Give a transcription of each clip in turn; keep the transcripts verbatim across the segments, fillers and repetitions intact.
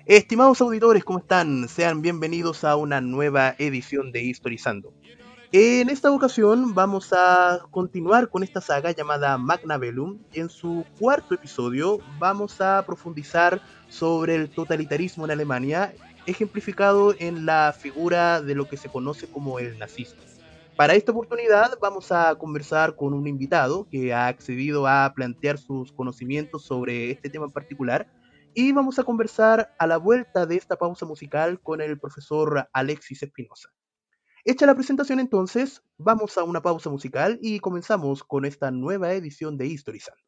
Estimados auditores, ¿cómo están? Sean bienvenidos a una nueva edición de Historizando. En esta ocasión vamos a continuar con esta saga llamada Magna Bellum y en su cuarto episodio vamos a profundizar sobre el totalitarismo en Alemania, ejemplificado en la figura de lo que se conoce como el nazismo. Para esta oportunidad vamos a conversar con un invitado que ha accedido a plantear sus conocimientos sobre este tema en particular y vamos a conversar a la vuelta de esta pausa musical con el profesor Alexis Espinosa. Hecha la presentación entonces, vamos a una pausa musical y comenzamos con esta nueva edición de Historizando.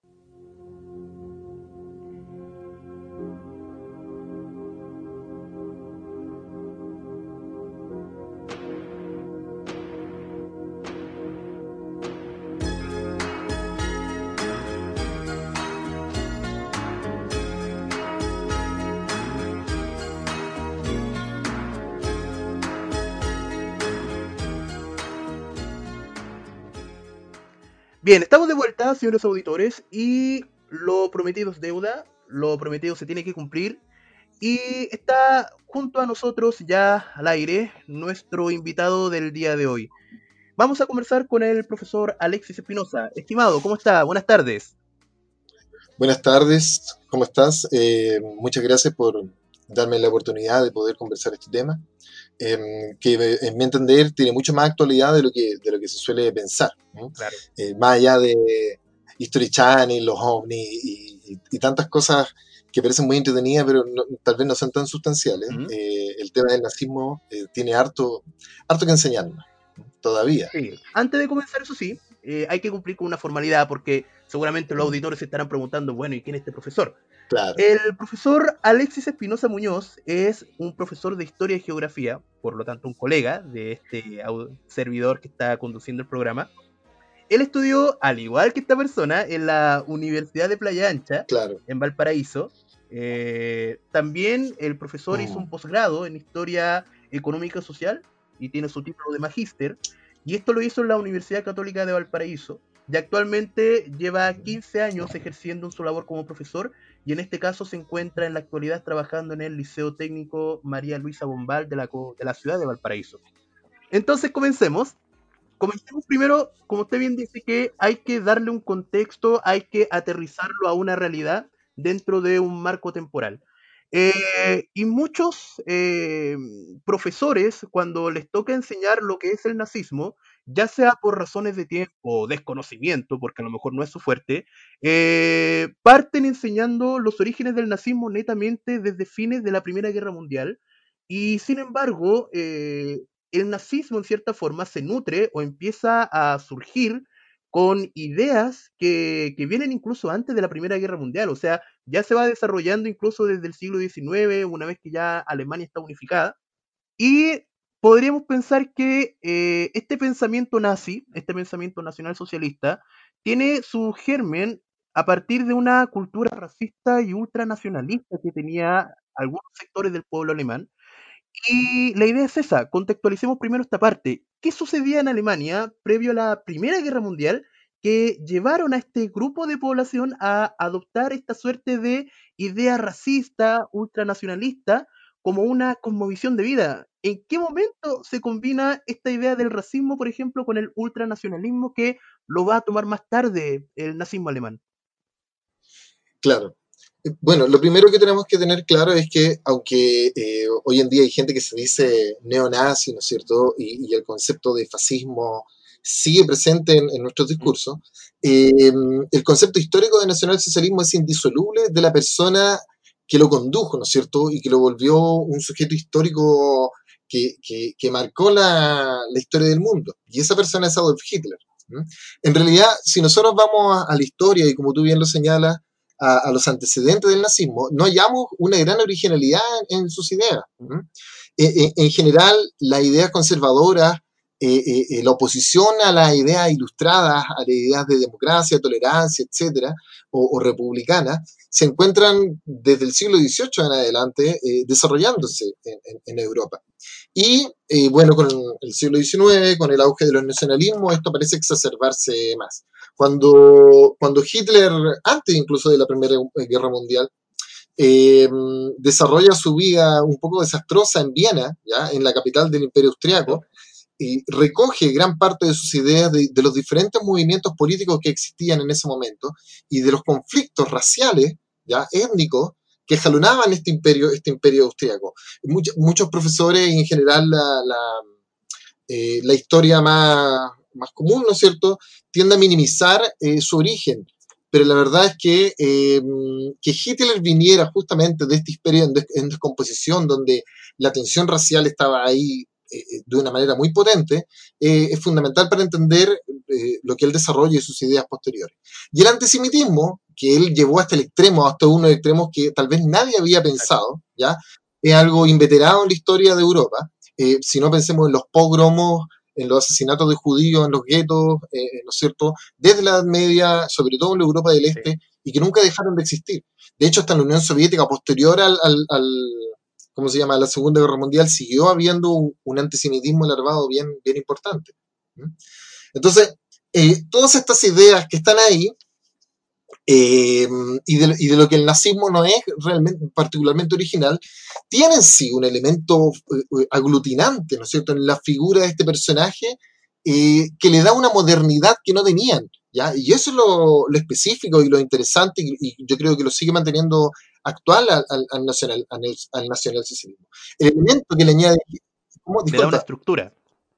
Bien, estamos de vuelta, señores auditores, y lo prometido es deuda, lo prometido se tiene que cumplir, y está junto a nosotros ya al aire nuestro invitado del día de hoy. Vamos a conversar con el profesor Alexis Espinosa. Estimado, ¿cómo está? Buenas tardes. Buenas tardes, ¿cómo estás? Eh, muchas gracias por darme la oportunidad de poder conversar este tema, eh, que en mi entender tiene mucho más actualidad de lo que, de lo que se suele pensar, ¿no? Claro. Eh, más allá de History Channel, los ovnis y, y, y tantas cosas que parecen muy entretenidas, pero no, tal vez no son tan sustanciales. ¿Mm? Eh, el tema del nazismo eh, tiene harto, harto que enseñarnos, ¿no? Todavía. Sí. Antes de comenzar, eso sí, eh, hay que cumplir con una formalidad porque seguramente los auditores se estarán preguntando, bueno, ¿y quién es este profesor? Claro. El profesor Alexis Espinosa Muñoz es un profesor de Historia y Geografía, por lo tanto un colega de este servidor que está conduciendo el programa. Él estudió, al igual que esta persona, en la Universidad de Playa Ancha, Claro. en Valparaíso. Eh, también el profesor hizo Mm. un posgrado en Historia Económica y Social y tiene su título de magíster. Y esto lo hizo en la Universidad Católica de Valparaíso. Y actualmente lleva quince años ejerciendo su labor como profesor y en este caso se encuentra en la actualidad trabajando en el Liceo Técnico María Luisa Bombal de la, de la ciudad de Valparaíso. Entonces comencemos. Comencemos primero, como usted bien dice, que hay que darle un contexto, hay que aterrizarlo a una realidad dentro de un marco temporal. Eh, y muchos eh, profesores, cuando les toca enseñar lo que es el nazismo, ya sea por razones de tiempo o desconocimiento, porque a lo mejor no es su fuerte, eh, parten enseñando los orígenes del nazismo netamente desde fines de la Primera Guerra Mundial. Y sin embargo, eh, el nazismo en cierta forma se nutre o empieza a surgir con ideas que, que, vienen incluso antes de la Primera Guerra Mundial, o sea, ya se va desarrollando incluso desde el siglo diecinueve, una vez que ya Alemania está unificada, y podríamos pensar que eh, este pensamiento nazi, este pensamiento nacionalsocialista, tiene su germen a partir de una cultura racista y ultranacionalista que tenía algunos sectores del pueblo alemán. Y la idea es esa, contextualicemos primero esta parte. ¿Qué sucedía en Alemania previo a la Primera Guerra Mundial que llevaron a este grupo de población a adoptar esta suerte de idea racista, ultranacionalista, como una cosmovisión de vida? ¿En qué momento se combina esta idea del racismo, por ejemplo, con el ultranacionalismo que lo va a tomar más tarde el nazismo alemán? Claro. Bueno, lo primero que tenemos que tener claro es que, aunque eh, hoy en día hay gente que se dice neonazi, ¿no es cierto? Y, y el concepto de fascismo sigue presente en, en nuestros discursos, eh, el concepto histórico de nacionalsocialismo es indisoluble de la persona que lo condujo, ¿no es cierto? Y que lo volvió un sujeto histórico que, que, que marcó la, la historia del mundo. Y esa persona es Adolf Hitler. ¿Mm? En realidad, si nosotros vamos a, a la historia, y como tú bien lo señalas, A, a, los antecedentes del nazismo, no hallamos una gran originalidad en, en sus ideas. ¿eh? En general, las ideas conservadoras, eh, eh, la oposición a las ideas ilustradas, a las ideas de democracia, tolerancia, etcétera, o, o republicanas, se encuentran desde el siglo dieciocho en adelante eh, desarrollándose en, en, en Europa. Y eh, bueno, con el siglo diecinueve, con el auge de los nacionalismos, esto parece exacerbarse más. Cuando, cuando Hitler, antes incluso de la Primera Guerra Mundial, eh, desarrolla su vida un poco desastrosa en Viena, ¿ya? En la capital del Imperio Austriaco, y recoge gran parte de sus ideas de, de los diferentes movimientos políticos que existían en ese momento y de los conflictos raciales, ya étnicos, que jalonaban este imperio, este imperio austriaco. Much, muchos profesores, y en general la, la, eh, la historia más, más común, ¿no es cierto?, tiende a minimizar eh, su origen. Pero la verdad es que, eh, que Hitler viniera justamente de este imperio en, des en descomposición, donde la tensión racial estaba ahí eh, de una manera muy potente, eh, es fundamental para entender eh, lo que él desarrolla y sus ideas posteriores. Y el antisemitismo, que él llevó hasta el extremo, hasta uno de los extremos que tal vez nadie había pensado, ¿ya? Es algo inveterado en la historia de Europa. Eh, si no pensemos en los pogromos, en los asesinatos de judíos, en los guetos, eh, ¿no es cierto?, desde la Edad Media, sobre todo en la Europa del Este, sí, y que nunca dejaron de existir. De hecho, hasta en la Unión Soviética, posterior al, al, al ¿cómo se llama?, a la Segunda Guerra Mundial, siguió habiendo un, un antisemitismo alarmado bien, bien importante. Entonces, eh, todas estas ideas que están ahí, eh, y, de, y, de, lo que el nazismo no es realmente particularmente original, tienen sí un elemento eh, aglutinante, ¿no es cierto?, en la figura de este personaje, eh, que le da una modernidad que no tenían, ¿ya? Y eso es lo, lo específico y lo interesante, y, y, yo creo que lo sigue manteniendo actual al, al, al nacional, al, al nacionalsocialismo. El elemento que le añade... ¿cómo? Le da una Disculpa. estructura.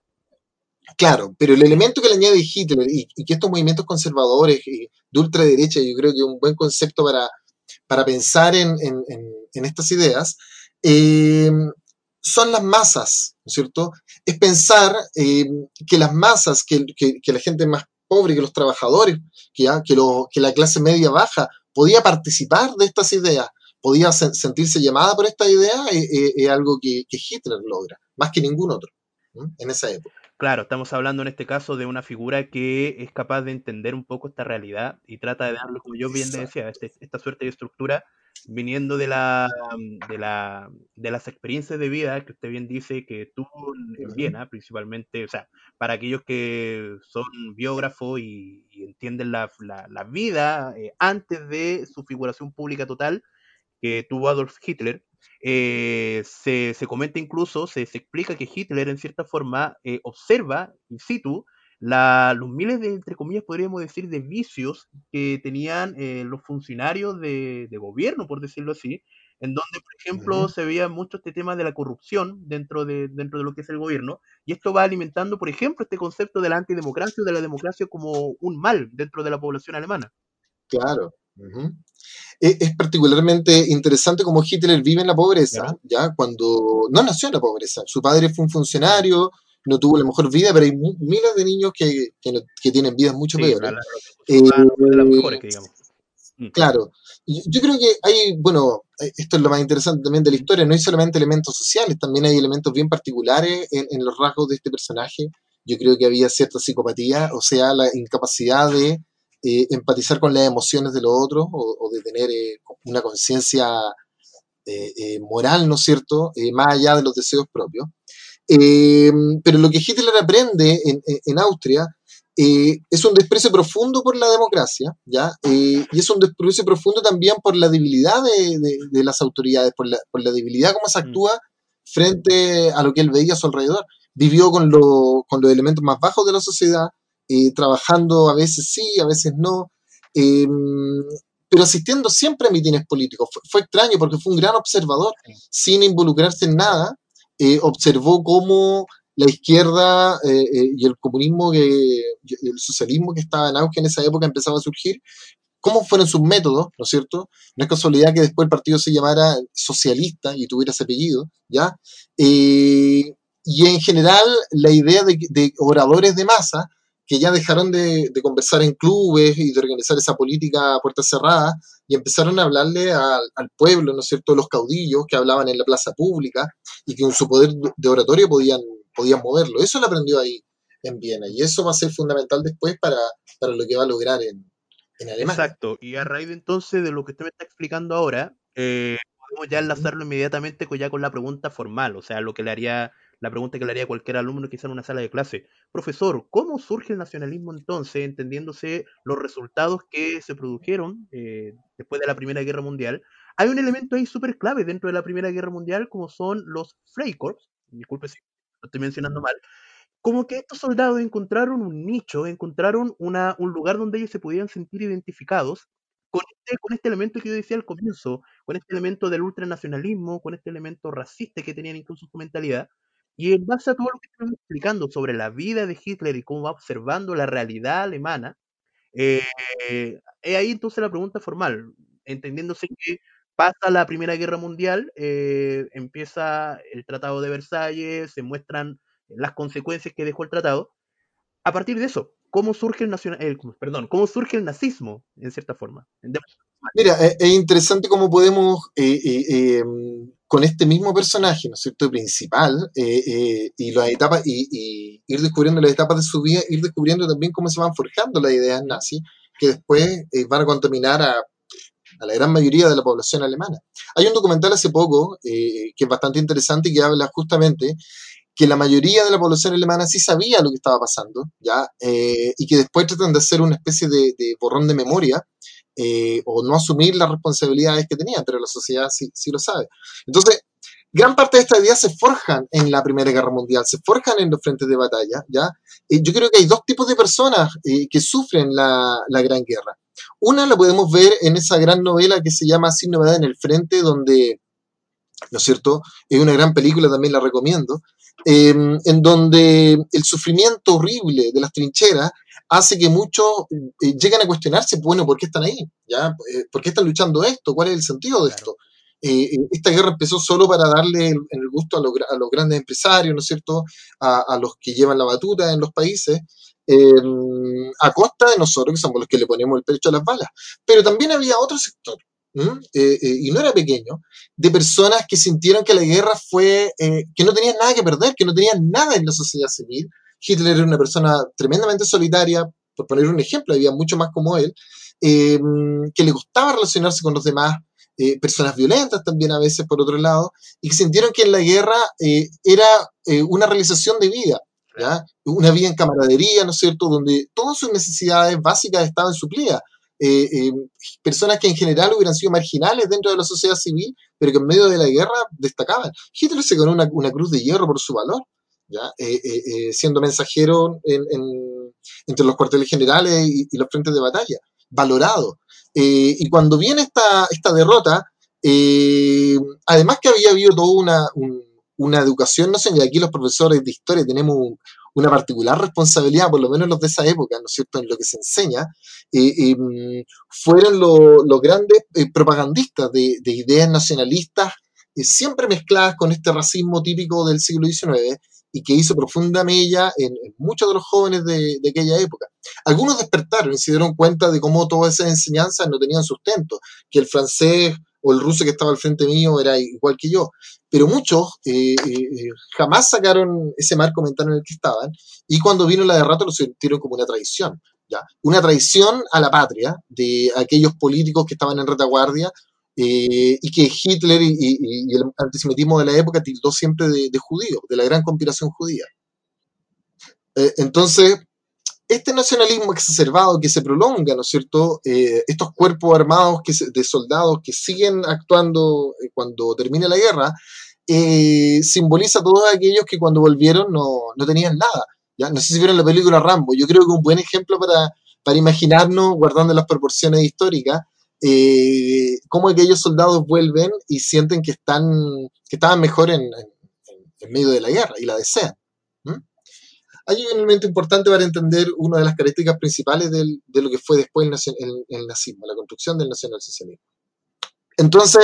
Claro, pero el elemento que le añade Hitler y, y que estos movimientos conservadores y de ultraderecha, yo creo que es un buen concepto para, para pensar en, en, en, en estas ideas, eh, son las masas, ¿no es cierto? Es pensar eh, que las masas, que, que, que, la gente más pobre, que los trabajadores, que, ya, que, lo, que la clase media baja, podía participar de estas ideas, podía se, sentirse llamada por esta idea, es eh, eh, algo que, que Hitler logra, más que ningún otro, ¿no?, en esa época. Claro, estamos hablando en este caso de una figura que es capaz de entender un poco esta realidad y trata de darle, como yo bien le decía, este, esta suerte de estructura viniendo de, la, de, la, de las experiencias de vida que usted bien dice que tuvo en Viena, principalmente, o sea, para aquellos que son biógrafos y, y entienden la, la, la vida eh, antes de su figuración pública total que tuvo Adolf Hitler. Eh, se, se, comenta incluso, se, se, explica que Hitler en cierta forma eh, observa in situ la, los miles de, entre comillas, podríamos decir, de vicios que tenían eh, los funcionarios de, de, gobierno, por decirlo así, en donde, por ejemplo, uh-huh. se veía mucho este tema de la corrupción dentro de, dentro de lo que es el gobierno, y esto va alimentando, por ejemplo, este concepto de la antidemocracia o de la democracia como un mal dentro de la población alemana. Claro. Uh-huh. Es particularmente interesante cómo Hitler vive en la pobreza, ¿claro?, ya cuando no nació en la pobreza. Su padre fue un funcionario, no tuvo la mejor vida, pero hay miles de niños que, que, no, que tienen vidas mucho sí, peores. La, la, la eh, no fue de las mejores, que digamos. Claro. Yo creo que hay, bueno, esto es lo más interesante también de la historia, no hay solamente elementos sociales, también hay elementos bien particulares en, en los rasgos de este personaje. Yo creo que había cierta psicopatía, o sea, la incapacidad de eh, empatizar con las emociones de los otros o, o de tener eh, una conciencia eh, eh, moral, ¿no es cierto?, eh, más allá de los deseos propios. Eh, pero lo que Hitler aprende en, en, en Austria eh, es un desprecio profundo por la democracia, ¿ya? Eh, y es un desprecio profundo también por la debilidad de, de, de las autoridades, por la, por la debilidad como se actúa frente a lo que él veía a su alrededor. Vivió con, lo, con los elementos más bajos de la sociedad, eh, trabajando a veces sí, a veces no, eh, pero asistiendo siempre a mítines políticos. Fue, fue extraño porque fue un gran observador, sin involucrarse en nada. Eh, observó cómo la izquierda eh, eh, y el comunismo, que, el socialismo que estaba en auge en esa época empezaba a surgir, cómo fueron sus métodos, ¿no es cierto? No es casualidad que después el partido se llamara socialista y tuviera ese apellido, ¿ya? Eh, y en general la idea de, de oradores de masa que ya dejaron de, de conversar en clubes y de organizar esa política a puertas cerradas y empezaron a hablarle al, al pueblo, ¿no es cierto?, los caudillos que hablaban en la plaza pública y que con su poder de oratorio podían, podían moverlo. Eso lo aprendió ahí en Viena y eso va a ser fundamental después para, para lo que va a lograr en, en Alemania. Exacto, y a raíz de entonces de lo que usted me está explicando ahora, eh, podemos ya enlazarlo inmediatamente con, ya con la pregunta formal, o sea, lo que le haría la pregunta que le haría a cualquier alumno quizá en una sala de clase. Profesor, ¿cómo surge el nacionalismo entonces, entendiéndose los resultados que se produjeron eh, después de la Primera Guerra Mundial? Hay un elemento ahí súper clave dentro de la Primera Guerra Mundial, como son los Freikorps, disculpe si lo estoy mencionando mal, como que estos soldados encontraron un nicho, encontraron una, un lugar donde ellos se pudieran sentir identificados con este, con este elemento que yo decía al comienzo, con este elemento del ultranacionalismo, con este elemento racista que tenían incluso su mentalidad. Y en base a todo lo que estamos explicando sobre la vida de Hitler y cómo va observando la realidad alemana, eh, es ahí entonces la pregunta formal, entendiéndose que pasa la Primera Guerra Mundial, eh, empieza el Tratado de Versalles, se muestran las consecuencias que dejó el tratado. A partir de eso, ¿cómo surge el, nacional, el perdón, cómo surge el nazismo, en cierta forma? Mira, es, es interesante cómo podemos, eh, eh, eh, con este mismo personaje, ¿no es cierto?, principal, eh, eh, y las etapas, y, y ir descubriendo las etapas de su vida, ir descubriendo también cómo se van forjando las ideas nazis, que después eh, van a contaminar a, a la gran mayoría de la población alemana. Hay un documental hace poco eh, que es bastante interesante y que habla justamente que la mayoría de la población alemana sí sabía lo que estaba pasando, ¿ya? Eh, y que después tratan de hacer una especie de, de borrón de memoria, eh, o no asumir las responsabilidades que tenían, pero la sociedad sí, sí lo sabe. Entonces, gran parte de estas ideas se forjan en la Primera Guerra Mundial, se forjan en los frentes de batalla, ¿ya? Eh, yo creo que hay dos tipos de personas eh, que sufren la, la Gran Guerra. Una la podemos ver en esa gran novela que se llama Sin novedad en el frente, donde, ¿no es cierto?, es una gran película, también la recomiendo, eh, en donde el sufrimiento horrible de las trincheras hace que muchos eh, lleguen a cuestionarse, bueno, ¿por qué están ahí? ¿Ya? Eh, ¿Por qué están luchando esto? ¿Cuál es el sentido de esto? Eh, esta guerra empezó solo para darle el, el gusto a, lo, a, los grandes empresarios, ¿no es cierto?, a, a los que llevan la batuta en los países, eh, a costa de nosotros, que somos los que le ponemos el pecho a las balas. Pero también había otro sector, ¿Mm? Eh, eh, y no era pequeño, de personas que sintieron que la guerra fue, eh, que no tenían nada que perder, que no tenían nada en la sociedad civil. Hitler era una persona tremendamente solitaria, por poner un ejemplo, había mucho más como él, eh, que le gustaba relacionarse con los demás, eh, personas violentas también a veces por otro lado, y que sintieron que en la guerra eh, era eh, una realización de vida, ¿ya? Una vida en camaradería, ¿no es cierto?, donde todas sus necesidades básicas estaban suplidas. Eh, eh, personas que en general hubieran sido marginales dentro de la sociedad civil, pero que en medio de la guerra destacaban. Hitler se ganó una, una cruz de hierro por su valor, ¿ya? Eh, eh, eh, siendo mensajero en, en, entre los cuarteles generales y, y, los frentes de batalla, valorado. Eh, y cuando viene esta, esta derrota, eh, además que había habido toda una, un, una educación, no sé, y aquí los profesores de historia tenemos un, una particular responsabilidad, por lo menos los de esa época, ¿no es cierto?, en lo que se enseña, eh, eh, fueron los lo grandes eh, propagandistas de, de, ideas nacionalistas, eh, siempre mezcladas con este racismo típico del siglo diecinueve, y que hizo profunda mella en, en muchos de los jóvenes de, de aquella época. Algunos despertaron y se dieron cuenta de cómo todas esas enseñanzas no tenían sustento, que el francés o el ruso que estaba al frente mío era igual que yo, pero muchos eh, eh, jamás sacaron ese marco mental en el que estaban, y cuando vino la derrota lo sintieron como una traición, ¿ya? Una traición a la patria de aquellos políticos que estaban en retaguardia, eh, y que Hitler y, y, y, el antisemitismo de la época tildó siempre de, de judío, de la gran conspiración judía. Eh, entonces, este nacionalismo exacerbado que se prolonga, ¿no es cierto?, eh, estos cuerpos armados que se, de soldados que siguen actuando eh, cuando termine la guerra, eh, simboliza a todos aquellos que cuando volvieron no, no tenían nada. ¿Ya? No sé si vieron la película Rambo, yo creo que un buen ejemplo para, para imaginarnos, guardando las proporciones históricas, eh, cómo aquellos soldados vuelven y sienten que, están, que estaban mejor en, en, en medio de la guerra y la desean. ¿Mm? Hay un elemento importante para entender una de las características principales del, de lo que fue después el, el, el nazismo, la construcción del nacionalsocialismo. Entonces,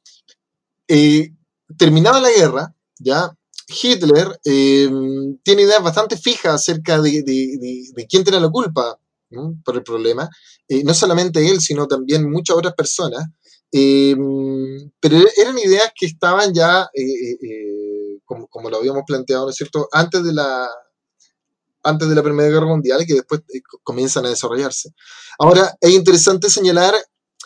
eh, terminada la guerra, ya Hitler eh, tiene ideas bastante fijas acerca de, de, de, de quién tiene la culpa, ¿no?, por el problema. Eh, no solamente él, sino también muchas otras personas. Eh, pero eran ideas que estaban ya, eh, eh, como, como lo habíamos planteado, ¿no es cierto?, antes de la antes de la Primera Guerra Mundial, y que después eh, comienzan a desarrollarse. Ahora, es interesante señalar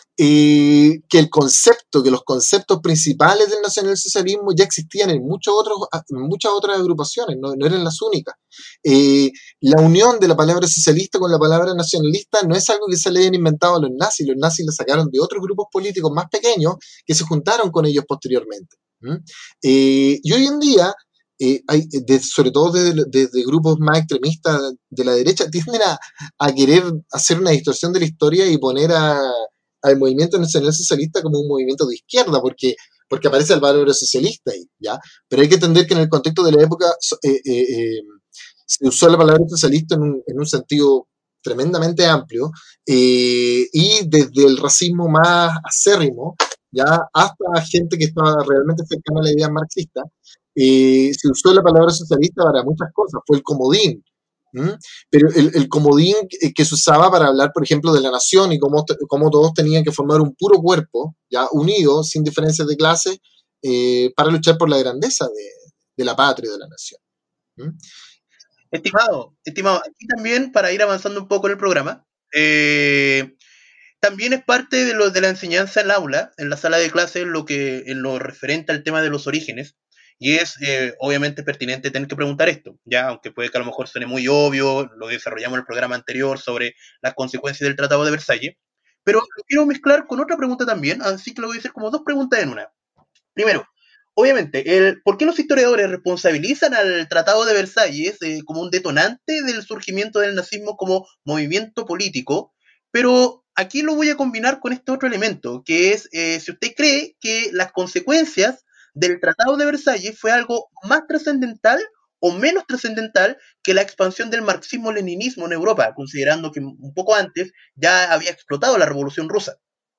eh, que el concepto, que los conceptos principales del nacionalsocialismo ya existían en, muchos otros, en muchas otras agrupaciones, no, no eran las únicas. Eh, la unión de la palabra socialista con la palabra nacionalista no es algo que se le hayan inventado a los nazis, los nazis la sacaron de otros grupos políticos más pequeños que se juntaron con ellos posteriormente. ¿Mm? Eh, y hoy en día, eh, hay, de, sobre todo desde, desde grupos más extremistas de la derecha, tienden a, a querer hacer una distorsión de la historia y poner a al movimiento nacional socialista como un movimiento de izquierda, porque, porque aparece el valor socialista ahí, ¿ya? Pero hay que entender que en el contexto de la época eh, eh, eh, se usó la palabra socialista en un, en un sentido tremendamente amplio, eh, y desde el racismo más acérrimo, ya hasta gente que estaba realmente cercana a la idea marxista, eh, se usó la palabra socialista para muchas cosas, fue el comodín. ¿Mm? Pero el, el comodín que se usaba para hablar, por ejemplo, de la nación y cómo, cómo todos tenían que formar un puro cuerpo, ya unido, sin diferencias de clase, eh, para luchar por la grandeza de, de la patria y de la nación. ¿Mm? Estimado, estimado, aquí también, para ir avanzando un poco en el programa, eh, también es parte de, lo, de la enseñanza en el aula, en la sala de clases, lo que, en lo referente al tema de los orígenes, y es eh, obviamente pertinente tener que preguntar esto, ya, aunque puede que a lo mejor suene muy obvio, lo desarrollamos en el programa anterior sobre las consecuencias del Tratado de Versalles, pero lo quiero mezclar con otra pregunta también, así que lo voy a hacer como dos preguntas en una. Primero, obviamente, el, ¿por qué los historiadores responsabilizan al Tratado de Versalles eh, como un detonante del surgimiento del nazismo como movimiento político? Pero aquí lo voy a combinar con este otro elemento, que es eh, si usted cree que las consecuencias del Tratado de Versalles fue algo más trascendental o menos trascendental que la expansión del marxismo-leninismo en Europa, considerando que un poco antes ya había explotado la Revolución Rusa.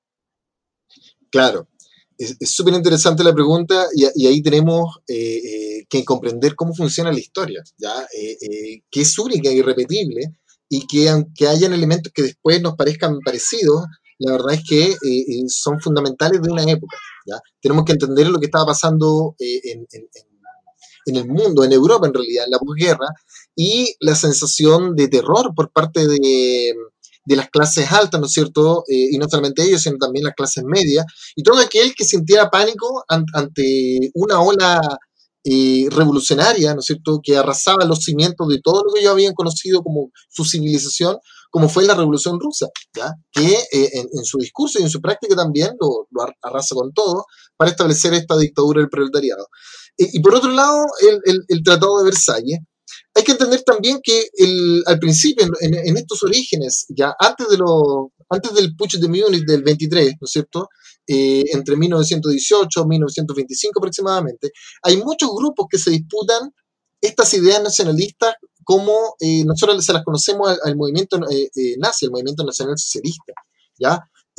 Claro, es súper interesante la pregunta y, y ahí tenemos eh, eh, que comprender cómo funciona la historia, ¿ya? Eh, eh, que es única y irrepetible y que aunque hayan elementos que después nos parezcan parecidos, la verdad es que eh, son fundamentales de una época, ¿ya? Tenemos que entender lo que estaba pasando eh, en, en, en el mundo, en Europa en realidad, en la posguerra, y la sensación de terror por parte de de las clases altas, ¿no es cierto? Eh, y no solamente ellos, sino también las clases medias, y todo aquel que sintiera pánico an ante una ola eh, revolucionaria, ¿no es cierto?, que arrasaba los cimientos de todo lo que ellos habían conocido como su civilización, como fue la Revolución Rusa, ¿ya? Que eh, en, en, su discurso y en su práctica también lo, lo arrasa con todo para establecer esta dictadura del proletariado. Eh, y por otro lado, el, el, el Tratado de Versalles, hay que entender también que el, al principio, en, en, estos orígenes, ya antes, de lo, antes del Putsch de Múnich del veintitrés, ¿no es cierto?, eh, entre mil novecientos dieciocho y mil novecientos veinticinco aproximadamente, hay muchos grupos que se disputan estas ideas nacionalistas como eh, nosotros se las conocemos al, al movimiento eh, eh, nazi, al movimiento nacional socialista, ¿ya?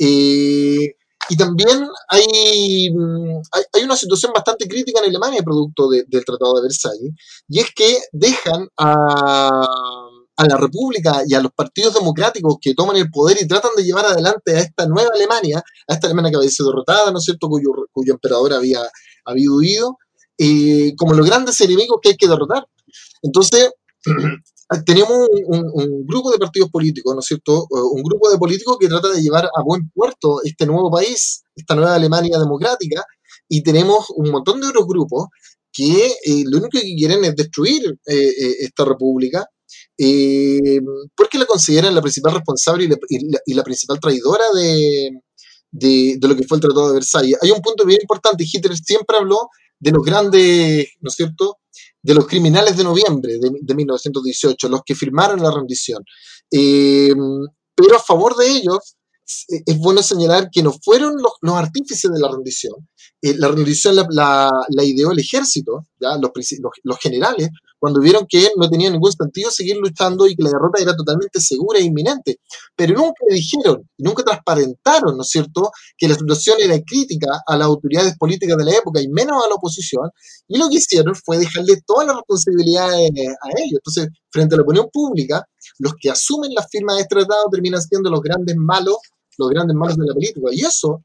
Eh, y también hay, hay, hay, una situación bastante crítica en Alemania producto de, del Tratado de Versalles, y es que dejan a, a la República y a los partidos democráticos que toman el poder y tratan de llevar adelante a esta nueva Alemania, a esta Alemania que había sido derrotada, ¿no es cierto?, cuyo, cuyo emperador había, había huido, eh, como los grandes enemigos que hay que derrotar. Entonces, tenemos un, un, un, grupo de partidos políticos, ¿no es cierto? Un grupo de políticos que trata de llevar a buen puerto este nuevo país, esta nueva Alemania democrática, y tenemos un montón de otros grupos que eh, lo único que quieren es destruir eh, eh, esta república, eh, porque la consideran la principal responsable y la, y la, y la principal traidora de, de, de lo que fue el Tratado de Versalles. Hay un punto bien importante, Hitler siempre habló de los grandes, ¿no es cierto?, de los criminales de noviembre de, de mil novecientos dieciocho, los que firmaron la rendición. Eh, pero a favor de ellos, es bueno señalar que no fueron los, los artífices de la rendición. Eh, la rendición la, la, la ideó el ejército, ¿ya? Los, los, los generales, cuando vieron que no tenía ningún sentido seguir luchando y que la derrota era totalmente segura e inminente. Pero nunca dijeron, nunca transparentaron, ¿no es cierto?, que la situación era crítica a las autoridades políticas de la época y menos a la oposición, y lo que hicieron fue dejarle todas las responsabilidades a ellos. Entonces, frente a la opinión pública, los que asumen la firma de este tratado terminan siendo los grandes malos, los grandes malos de la política. Y eso,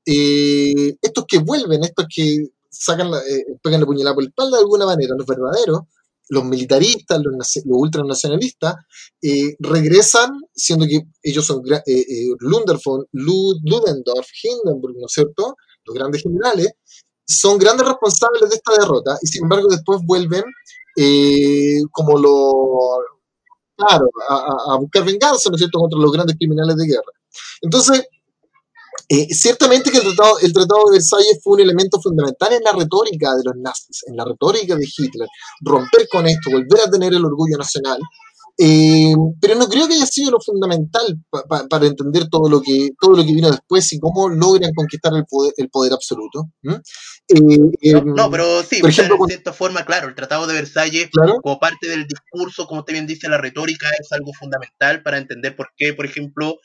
eh, estos que vuelven, estos que sacan la, eh, pegan la puñalada por la espalda de alguna manera, los verdaderos, los militaristas, los, los ultranacionalistas, eh, regresan, siendo que ellos son eh, eh, Lunderfon, Lud, Ludendorff, Hindenburg, ¿no es cierto? Los grandes generales, son grandes responsables de esta derrota y sin embargo después vuelven eh, como lo, claro, a, a, buscar venganza, ¿no es cierto?, contra los grandes criminales de guerra. Entonces, eh, ciertamente que el tratado, el tratado de Versalles fue un elemento fundamental en la retórica de los nazis, en la retórica de Hitler, romper con esto, volver a tener el orgullo nacional, eh, pero no creo que haya sido lo fundamental pa, pa, para entender todo lo, que, todo lo que vino después y cómo logran conquistar el poder, el poder absoluto. ¿Mm? Eh, eh, no, no, pero sí, por ejemplo, de cierta forma, claro, el Tratado de Versalles, ¿claro? como parte del discurso, como usted bien dice, la retórica es algo fundamental para entender por qué, por ejemplo,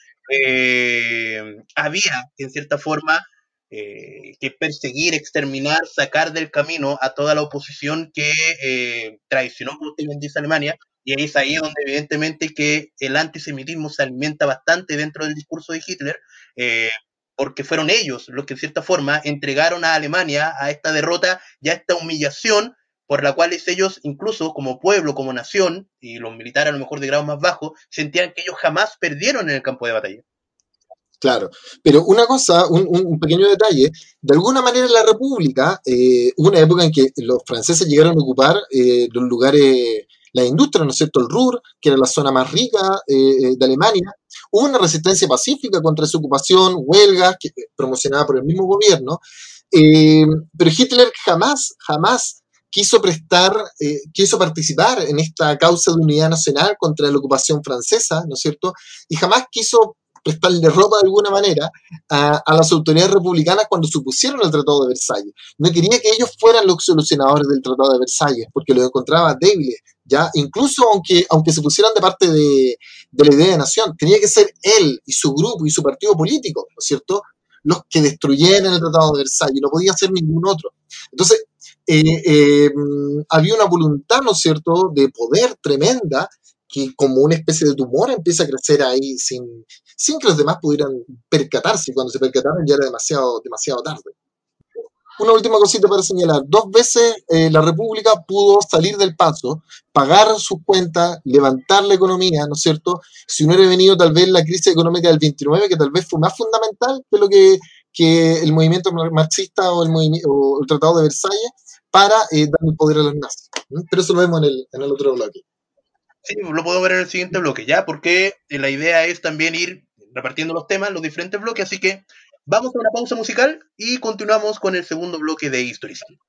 eh, había, en cierta forma, eh, que perseguir, exterminar, sacar del camino a toda la oposición que eh, traicionó, como usted bien dice, Alemania, y ahí es ahí donde evidentemente que el antisemitismo se alimenta bastante dentro del discurso de Hitler, eh, porque fueron ellos los que en cierta forma entregaron a Alemania a esta derrota y a esta humillación por la cual ellos, incluso como pueblo, como nación, y los militares a lo mejor de grado más bajo, sentían que ellos jamás perdieron en el campo de batalla. Claro, pero una cosa, un, un, pequeño detalle, de alguna manera en la República, eh, hubo una época en que los franceses llegaron a ocupar eh, los lugares, la industria, ¿no es cierto?, el Ruhr, que era la zona más rica eh, de Alemania, hubo una resistencia pacífica contra esa ocupación, huelgas, que, promocionada por el mismo gobierno, eh, pero Hitler jamás, jamás quiso prestar, eh, quiso participar en esta causa de unidad nacional contra la ocupación francesa, ¿no es cierto?, y jamás quiso prestarle ropa de alguna manera a, a, las autoridades republicanas cuando supusieron el Tratado de Versalles. No quería que ellos fueran los solucionadores del Tratado de Versalles, porque los encontraba débiles, ya incluso aunque, aunque se pusieran de parte de, de la idea de nación, tenía que ser él y su grupo y su partido político, ¿no es cierto?, los que destruyeran el Tratado de Versalles, no podía ser ningún otro. Entonces, eh, eh, había una voluntad, ¿no es cierto?, de poder tremenda, que como una especie de tumor empieza a crecer ahí sin, sin que los demás pudieran percatarse. Cuando se percataron ya era demasiado, demasiado tarde. Una última cosita para señalar. Dos veces eh, la República pudo salir del paso, pagar sus cuentas, levantar la economía, ¿no es cierto? Si no hubiera venido tal vez la crisis económica del veintinueve, que tal vez fue más fundamental que lo que, que el movimiento marxista o el, movimiento, o el Tratado de Versalles, para eh, dar el poder a los nazis. ¿Mm? Pero eso lo vemos en el, en el otro bloque. Sí, lo puedo ver en el siguiente bloque, ya, porque la idea es también ir repartiendo los temas, los diferentes bloques, así que vamos a una pausa musical y continuamos con el segundo bloque de Historicismo.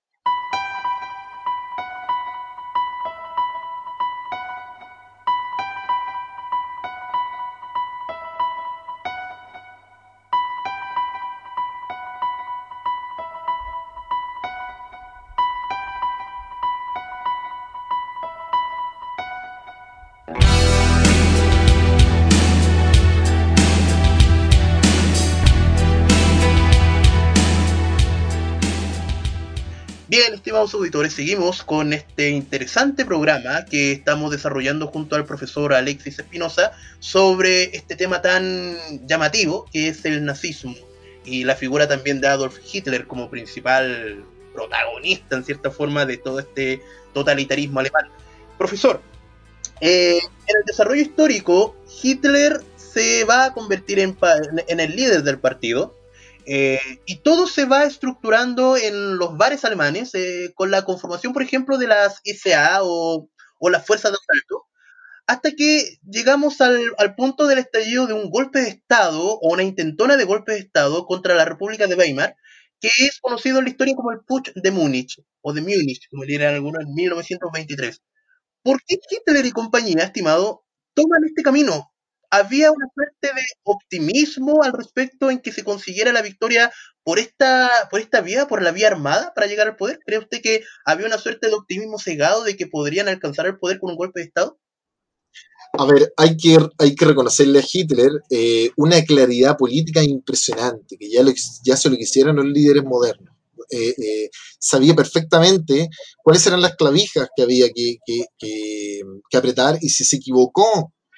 Bien, estimados auditores, seguimos con este interesante programa que estamos desarrollando junto al profesor Alexis Espinosa sobre este tema tan llamativo que es el nazismo y la figura también de Adolf Hitler como principal protagonista en cierta forma de todo este totalitarismo alemán. Profesor, eh, en el desarrollo histórico Hitler se va a convertir en, en el líder del partido. Eh, y todo se va estructurando en los bares alemanes eh, con la conformación, por ejemplo, de las S A o, o las fuerzas de asalto, hasta que llegamos al, al punto del estallido de un golpe de Estado o una intentona de golpe de Estado contra la República de Weimar, que es conocido en la historia como el Putsch de Múnich, o de Múnich, como dirían algunos, en mil novecientos veintitrés. ¿Por qué Hitler y compañía, estimado, toman este camino? ¿Había una suerte de optimismo al respecto en que se consiguiera la victoria por esta, por esta vía, por la vía armada, para llegar al poder? ¿Cree usted que había una suerte de optimismo cegado de que podrían alcanzar el poder con un golpe de Estado? A ver, hay que, hay que reconocerle a Hitler eh, una claridad política impresionante, que ya, lo, ya se lo quisieran los líderes modernos. Eh, eh, sabía perfectamente cuáles eran las clavijas que había que, que, que, que apretar, y si se equivocó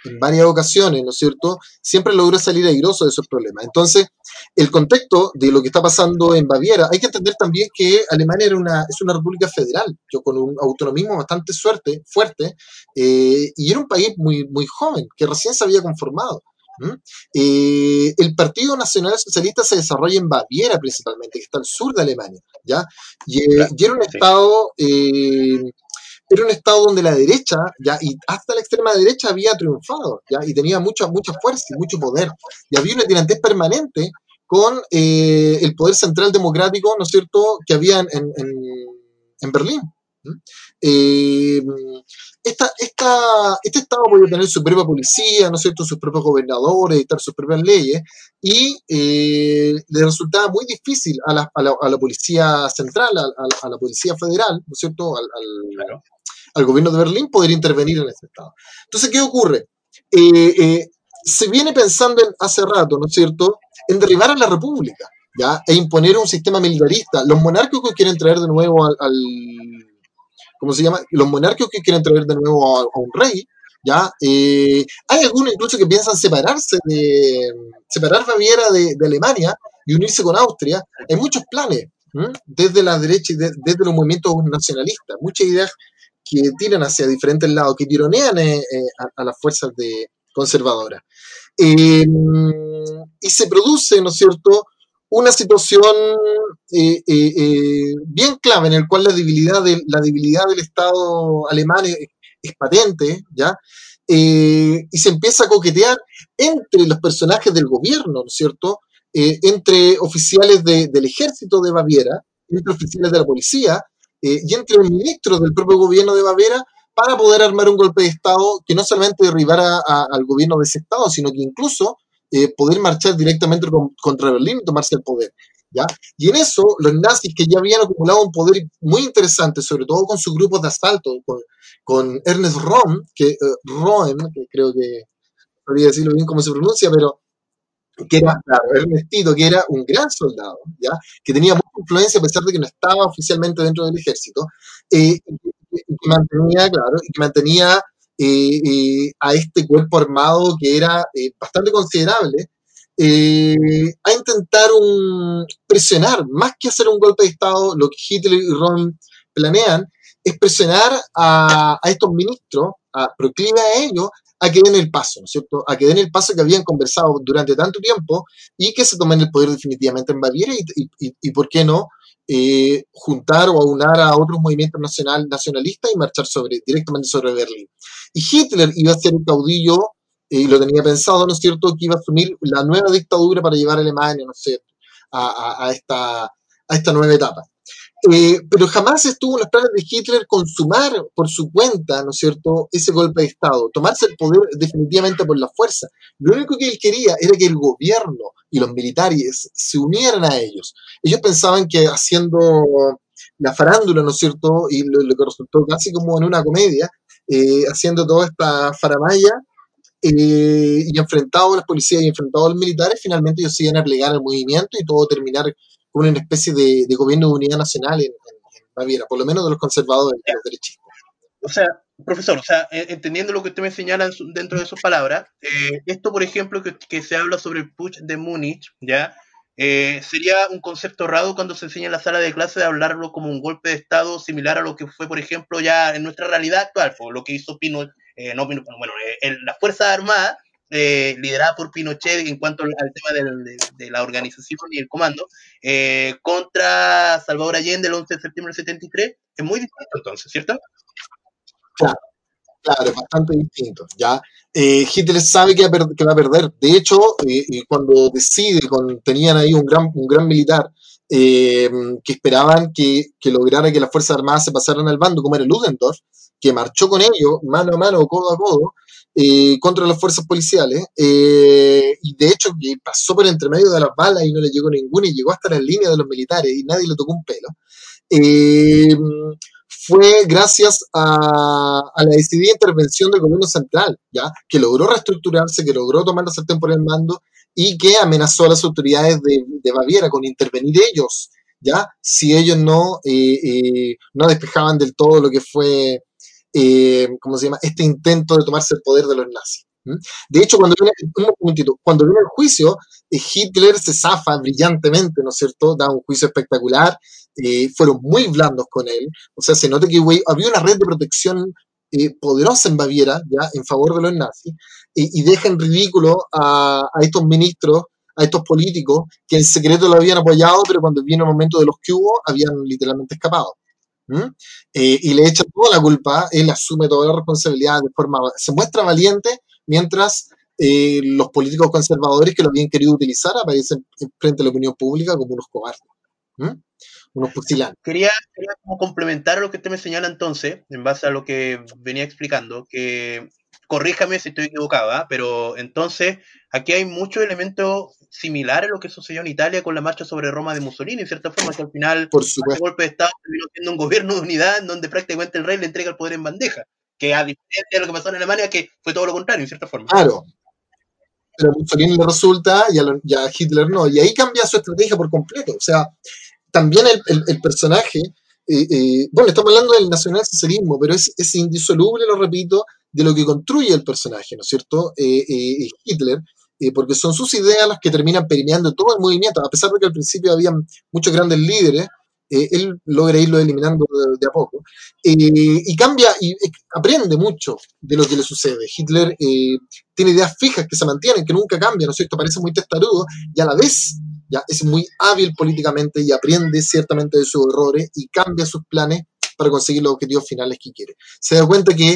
en varias ocasiones, ¿no es cierto?, siempre logró salir airoso de esos problemas. Entonces, el contexto de lo que está pasando en Baviera, hay que entender también que Alemania era una, es una república federal, yo, con un autonomismo bastante suerte, fuerte, eh, y era un país muy, muy joven, que recién se había conformado. ¿Mm? Eh, el Partido Nacional Socialista se desarrolla en Baviera principalmente, que está al sur de Alemania, ¿ya? Y, eh, Claro, y era un sí. estado... Eh, era un estado donde la derecha, ya, y hasta la extrema derecha había triunfado, ya, y tenía mucha, mucha fuerza y mucho poder. Y había una tirantez permanente con eh, el poder central democrático, ¿no es cierto?, que había en, en, en Berlín. Eh, esta, esta, este estado podía tener su propia policía, ¿no es cierto?, sus propios gobernadores, dictar sus propias leyes, y eh, le resultaba muy difícil a la, a la, a la policía central, a, a, a, la policía federal, ¿no es cierto?, al, al, Claro. al gobierno de Berlín poder intervenir en ese estado. Entonces, ¿qué ocurre? Eh, eh, se viene pensando en, hace rato, ¿no es cierto?, en derribar a la república, ¿ya?, e imponer un sistema militarista. Los monárquicos quieren traer de nuevo al, al ¿cómo se llama? Los monárquicos que quieren traer de nuevo a, a un rey, ¿ya? Eh, hay algunos incluso que piensan separarse de, separar Baviera de, de Alemania y unirse con Austria. Hay muchos planes, ¿m? Desde la derecha y de, desde los movimientos nacionalistas, muchas ideas que tiran hacia diferentes lados, que tironean eh, eh, a, a, las fuerzas de conservadoras. Eh, y se produce, ¿no es cierto?, una situación eh, eh, eh, bien clave en el cual la debilidad, de, la debilidad del Estado alemán es, es patente, ¿ya? Eh, y se empieza a coquetear entre los personajes del gobierno, ¿no es cierto?, eh, entre oficiales de, del ejército de Baviera, entre oficiales de la policía, eh, y entre los ministros del propio gobierno de Baviera, para poder armar un golpe de Estado que no solamente derribara a, al gobierno de ese Estado, sino que incluso eh, poder marchar directamente con, contra Berlín y tomarse el poder, ¿ya? Y en eso, los nazis, que ya habían acumulado un poder muy interesante, sobre todo con sus grupos de asalto, con, con Ernest Röhm, que, eh, Röhm, que creo que podría decirlo bien cómo se pronuncia, pero que era, claro, Ernestito, que era un gran soldado, ¿ya?, que tenía mucha influencia a pesar de que no estaba oficialmente dentro del ejército, eh, y, y que mantenía, claro, y que mantenía eh, eh, a este cuerpo armado que era eh, bastante considerable, eh, a intentar un, presionar, más que hacer un golpe de Estado, lo que Hitler y Ron planean es presionar a, a estos ministros, a proclive a ellos, a que den el paso, ¿no es cierto?, a que den el paso que habían conversado durante tanto tiempo y que se tomen el poder definitivamente en Baviera y, y, y ¿por qué no?, eh, juntar o aunar a otros movimientos nacional, nacionalistas y marchar sobre, directamente sobre Berlín. Y Hitler iba a ser el caudillo, y eh, lo tenía pensado, ¿no es cierto?, que iba a asumir la nueva dictadura para llevar a Alemania, ¿no es cierto?, a, a, a, esta, a esta nueva etapa. Eh, pero jamás estuvo en los planes de Hitler consumar por su cuenta, ¿no es cierto?, ese golpe de Estado, tomarse el poder definitivamente por la fuerza. Lo único que él quería era que el gobierno y los militares se unieran a ellos. Ellos pensaban que haciendo la farándula, ¿no es cierto?, y lo, lo que resultó casi como en una comedia, eh, haciendo toda esta faramaya, eh, y enfrentado a las policías y enfrentado a los militares, finalmente ellos se iban a plegar al movimiento y todo terminar con una especie de, de gobierno de unidad nacional en, en, en Baviera, por lo menos de los conservadores, de los derechistas. O sea, profesor, o sea, entendiendo lo que usted me señala dentro de sus palabras, eh, esto, por ejemplo, que, que, se habla sobre el putsch de Múnich, ¿ya? Eh, sería un concepto raro cuando se enseña en la sala de clase de hablarlo como un golpe de Estado similar a lo que fue, por ejemplo, ya en nuestra realidad actual, por lo que hizo Pinochet, eh, no, bueno, eh, en las Fuerzas Armadas, eh, liderada por Pinochet en cuanto al, al tema del, de, de, la organización y el comando, eh, contra Salvador Allende el once de septiembre del setenta y tres, es muy distinto entonces, ¿cierto? Claro, claro, es bastante distinto, ¿ya? Eh, Hitler sabe que va, a que va a perder. De hecho, eh, cuando decide, con, tenían ahí un gran, un gran militar eh, que esperaban que, que lograra que las Fuerzas Armadas se pasaran al bando, como era Ludendorff, que marchó con ellos, mano a mano, codo a codo, eh, contra las fuerzas policiales, eh, y de hecho pasó por entre medio de las balas y no le llegó ninguna, y llegó hasta las líneas de los militares, y nadie le tocó un pelo. Eh, fue gracias a, a, la decidida intervención del gobierno central, ¿ya?, que logró reestructurarse, que logró tomar la sartén por el mando y que amenazó a las autoridades de, de Baviera con intervenir ellos, ¿ya?, si ellos no, eh, eh, no despejaban del todo lo que fue, eh, ¿cómo se llama?, este intento de tomarse el poder de los nazis. ¿Mm? De hecho, cuando viene, un momentito, cuando viene el juicio, eh, Hitler se zafa brillantemente, ¿no es cierto? Da un juicio espectacular, eh, fueron muy blandos con él, o sea, se nota que güey, había una red de protección eh, poderosa en Baviera, ya, en favor de los nazis, eh, y deja en ridículo a, a estos ministros, a estos políticos, que en secreto lo habían apoyado, pero cuando vino el momento de los que hubo, habían literalmente escapado. ¿Mm? Eh, y le echa toda la culpa, él asume toda la responsabilidad de forma, se muestra valiente, mientras eh, los políticos conservadores que lo habían querido utilizar aparecen frente a la opinión pública como unos cobardes, ¿Mm? Unos pusilanos. Quería, quería como complementar lo que usted me señala entonces, en base a lo que venía explicando, que corríjame si estoy equivocado, ¿ah? Pero entonces aquí hay muchos elementos similares a lo que sucedió en Italia con la marcha sobre Roma de Mussolini, en cierta forma, que al final, Por más que supuesto, golpe de Estado, terminó siendo un gobierno de unidad en donde prácticamente el rey le entrega el poder en bandeja, que a diferencia de lo que pasó en Alemania, que fue todo lo contrario, en cierta forma. claro, pero a Mussolini le resulta y a, lo, y a Hitler no, y ahí cambia su estrategia por completo, o sea, también el, el, el personaje, eh, eh, bueno, estamos hablando del nacionalsocialismo, pero es, es indisoluble, lo repito, de lo que construye el personaje, ¿no es cierto? Eh, eh, Hitler, eh, porque son sus ideas las que terminan permeando todo el movimiento, a pesar de que al principio había muchos grandes líderes, eh, él logra irlo eliminando de, de a poco, eh, y cambia y eh, aprende mucho de lo que le sucede. Hitler eh, tiene ideas fijas que se mantienen, que nunca cambian, ¿no es cierto? Parece muy testarudo y a la vez ya es muy hábil políticamente y aprende ciertamente de sus errores y cambia sus planes para conseguir los objetivos finales que quiere. Se da cuenta que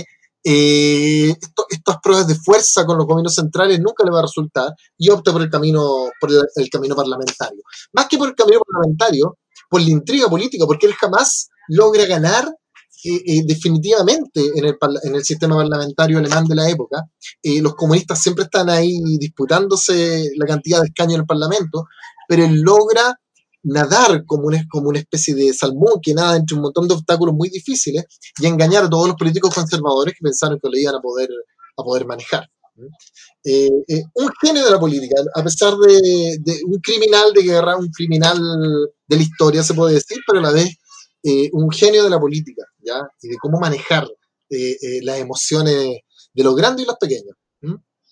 eh, esto, estas pruebas de fuerza con los gobiernos centrales nunca le va a resultar y opta por el camino, por el, el camino parlamentario. Más que por el camino parlamentario, por la intriga política, porque él jamás logra ganar eh, eh, definitivamente en el, en el, sistema parlamentario alemán de la época. Eh, los comunistas siempre están ahí disputándose la cantidad de escaños en el parlamento, pero él logra nadar como una, como una especie de salmón que nada entre un montón de obstáculos muy difíciles y engañar a todos los políticos conservadores que pensaron que lo iban a poder, a poder manejar. Eh, eh, un genio de la política, a pesar de, de, un criminal de guerra, un criminal de la historia, se puede decir, pero a la vez eh, un genio de la política, ¿ya? Y de cómo manejar eh, eh, las emociones de los grandes y los pequeños. ¿Mm?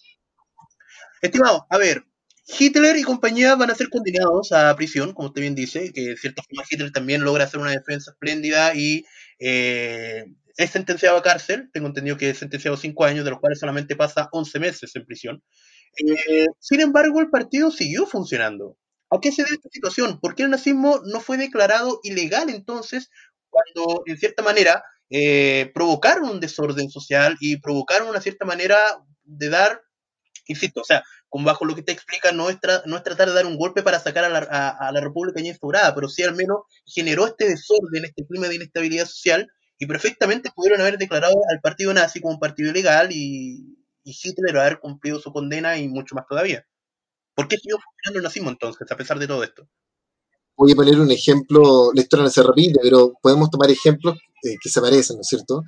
Estimado, a ver, Hitler y compañía van a ser condenados a prisión, como usted bien dice, que de cierta forma Hitler también logra hacer una defensa espléndida y eh, es sentenciado a cárcel. Tengo entendido que es sentenciado a cinco años, de los cuales solamente pasa once meses en prisión. Eh, sin embargo, el partido siguió funcionando. ¿A qué se debe esta situación? ¿Por qué el nazismo no fue declarado ilegal entonces cuando, en cierta manera, eh, provocaron un desorden social y provocaron una cierta manera de dar, insisto, o sea, con bajo lo que te explica, no es, tra no es tratar de dar un golpe para sacar a la, a, a la República ya instaurada, pero sí al menos generó este desorden, este clima de inestabilidad social, y perfectamente pudieron haber declarado al partido nazi como un partido ilegal y, y Hitler haber cumplido su condena y mucho más todavía. ¿Por qué siguió funcionando el nazismo entonces, a pesar de todo esto? Voy a poner un ejemplo, la historia no se repite, pero podemos tomar ejemplos eh, que se parecen, ¿no es cierto?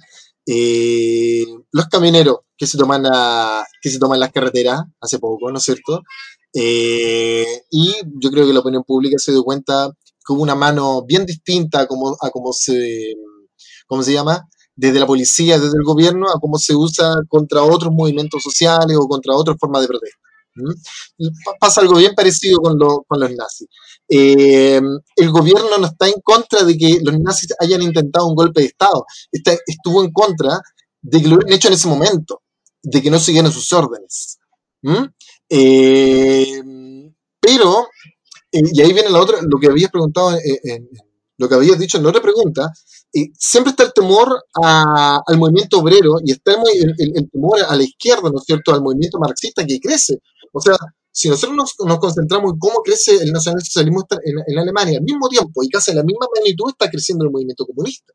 Eh, los camioneros que se toman a, que se toman las carreteras hace poco, ¿no es cierto? Eh, y yo creo que la opinión pública se dio cuenta que hubo una mano bien distinta a cómo, a cómo se, ¿cómo se llama? Desde la policía, desde el gobierno, a cómo se usa contra otros movimientos sociales o contra otras formas de protesta. ¿Mm? Pasa algo bien parecido con, lo, con los nazis. Eh, el gobierno no está en contra de que los nazis hayan intentado un golpe de Estado, está, estuvo en contra de que lo hubieran hecho en ese momento, de que no siguieran sus órdenes. ¿Mm? Eh, pero, eh, y ahí viene la otra, lo que habías preguntado, en, en, lo que habías dicho en la otra pregunta, eh, siempre está el temor a, al movimiento obrero y está el, el, el, temor a la izquierda, ¿no es cierto?, al movimiento marxista que crece. O sea, si nosotros nos, nos concentramos en cómo crece el nacionalsocialismo en, en, Alemania, al mismo tiempo y casi a la misma magnitud está creciendo el movimiento comunista.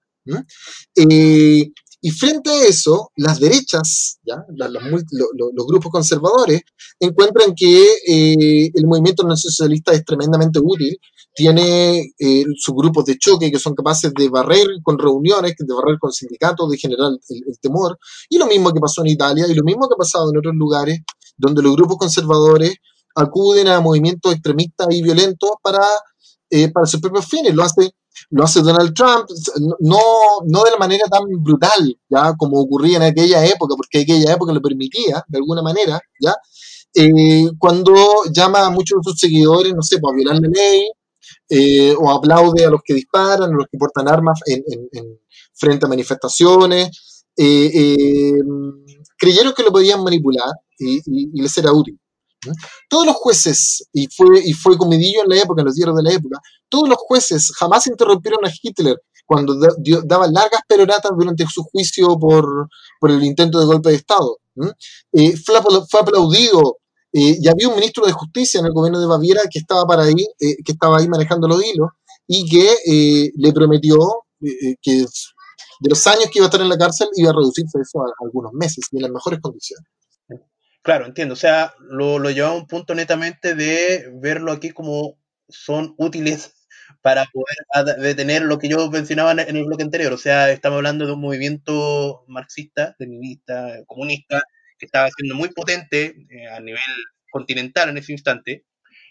Eh, y frente a eso, las derechas, ¿ya? Las, las, los, los, grupos conservadores, encuentran que eh, el movimiento nacionalsocialista es tremendamente útil, tiene eh, sus grupos de choque que son capaces de barrer con reuniones, de barrer con sindicatos, de generar el, el temor, y lo mismo que pasó en Italia, y lo mismo que ha pasado en otros lugares, donde los grupos conservadores acuden a movimientos extremistas y violentos para, eh, para sus propios fines. Lo hace, lo hace Donald Trump, no, no de la manera tan brutal, ya, como ocurría en aquella época, porque aquella época lo permitía, de alguna manera, ya, eh, cuando llama a muchos de sus seguidores, no sé, para violar la ley, eh, o aplaude a los que disparan, a los que portan armas en, en, en frente a manifestaciones, eh, eh, creyeron que lo podían manipular y, y, y les era útil. ¿Mm? Todos los jueces, y fue, y fue comidillo en la época, en los diarios de la época, todos los jueces jamás interrumpieron a Hitler cuando da, dio, daba largas peroratas durante su juicio por, por el intento de golpe de Estado. ¿Mm? Eh, fue, fue aplaudido. Eh, y había un ministro de justicia en el gobierno de Baviera que estaba, para ahí, eh, que estaba ahí manejando los hilos y que eh, le prometió eh, que de los años que iba a estar en la cárcel iba a reducirse eso a, a algunos meses y en las mejores condiciones. Claro, entiendo. O sea, lo, lo llevaba a un punto netamente de verlo aquí como son útiles para poder detener lo que yo mencionaba en el bloque anterior. O sea, estamos hablando de un movimiento marxista, leninista, comunista, que estaba siendo muy potente eh, a nivel continental en ese instante.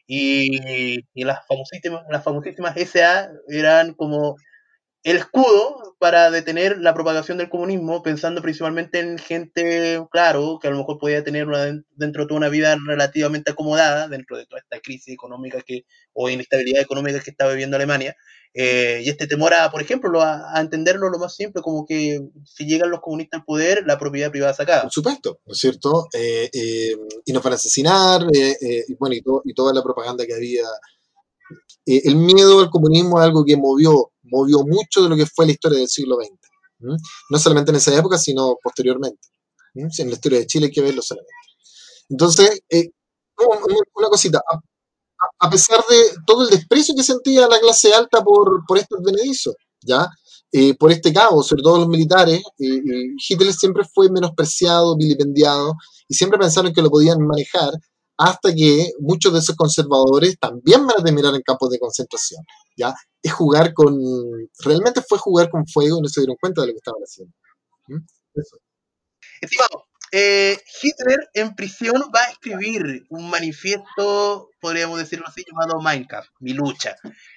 Y, y las famosísimas, las famosísimas S A eran como el escudo para detener la propagación del comunismo, pensando principalmente en gente, claro, que a lo mejor podía tener una, dentro de toda una vida relativamente acomodada, dentro de toda esta crisis económica que, o inestabilidad económica que estaba viviendo Alemania. Eh, y este temor a, por ejemplo, a, a, entenderlo lo más simple, como que si llegan los comunistas al poder, la propiedad privada sacada. Por supuesto, ¿no es cierto? Eh, eh, y nos van a asesinar, eh, eh, y bueno, y, to y toda la propaganda que había. Eh, el miedo al comunismo es algo que movió, movió mucho de lo que fue la historia del siglo veinte. ¿Mm? No solamente en esa época, sino posteriormente. ¿Mm? En la historia de Chile hay que verlo solamente. Entonces, eh, una cosita, a, a, pesar de todo el desprecio que sentía la clase alta por, por estos advenedizos, ¿ya? Eh, por este cabo, sobre todo los militares, eh, eh, Hitler siempre fue menospreciado, vilipendiado, y siempre pensaron que lo podían manejar, hasta que muchos de esos conservadores también van a terminar en campos de concentración, ¿ya? Es jugar con, realmente fue jugar con fuego y no se dieron cuenta de lo que estaban haciendo. ¿Mm? Eso. Estimado, eh, Hitler en prisión va a escribir un manifiesto, podríamos decirlo así, llamado Mein Kampf, mi lucha.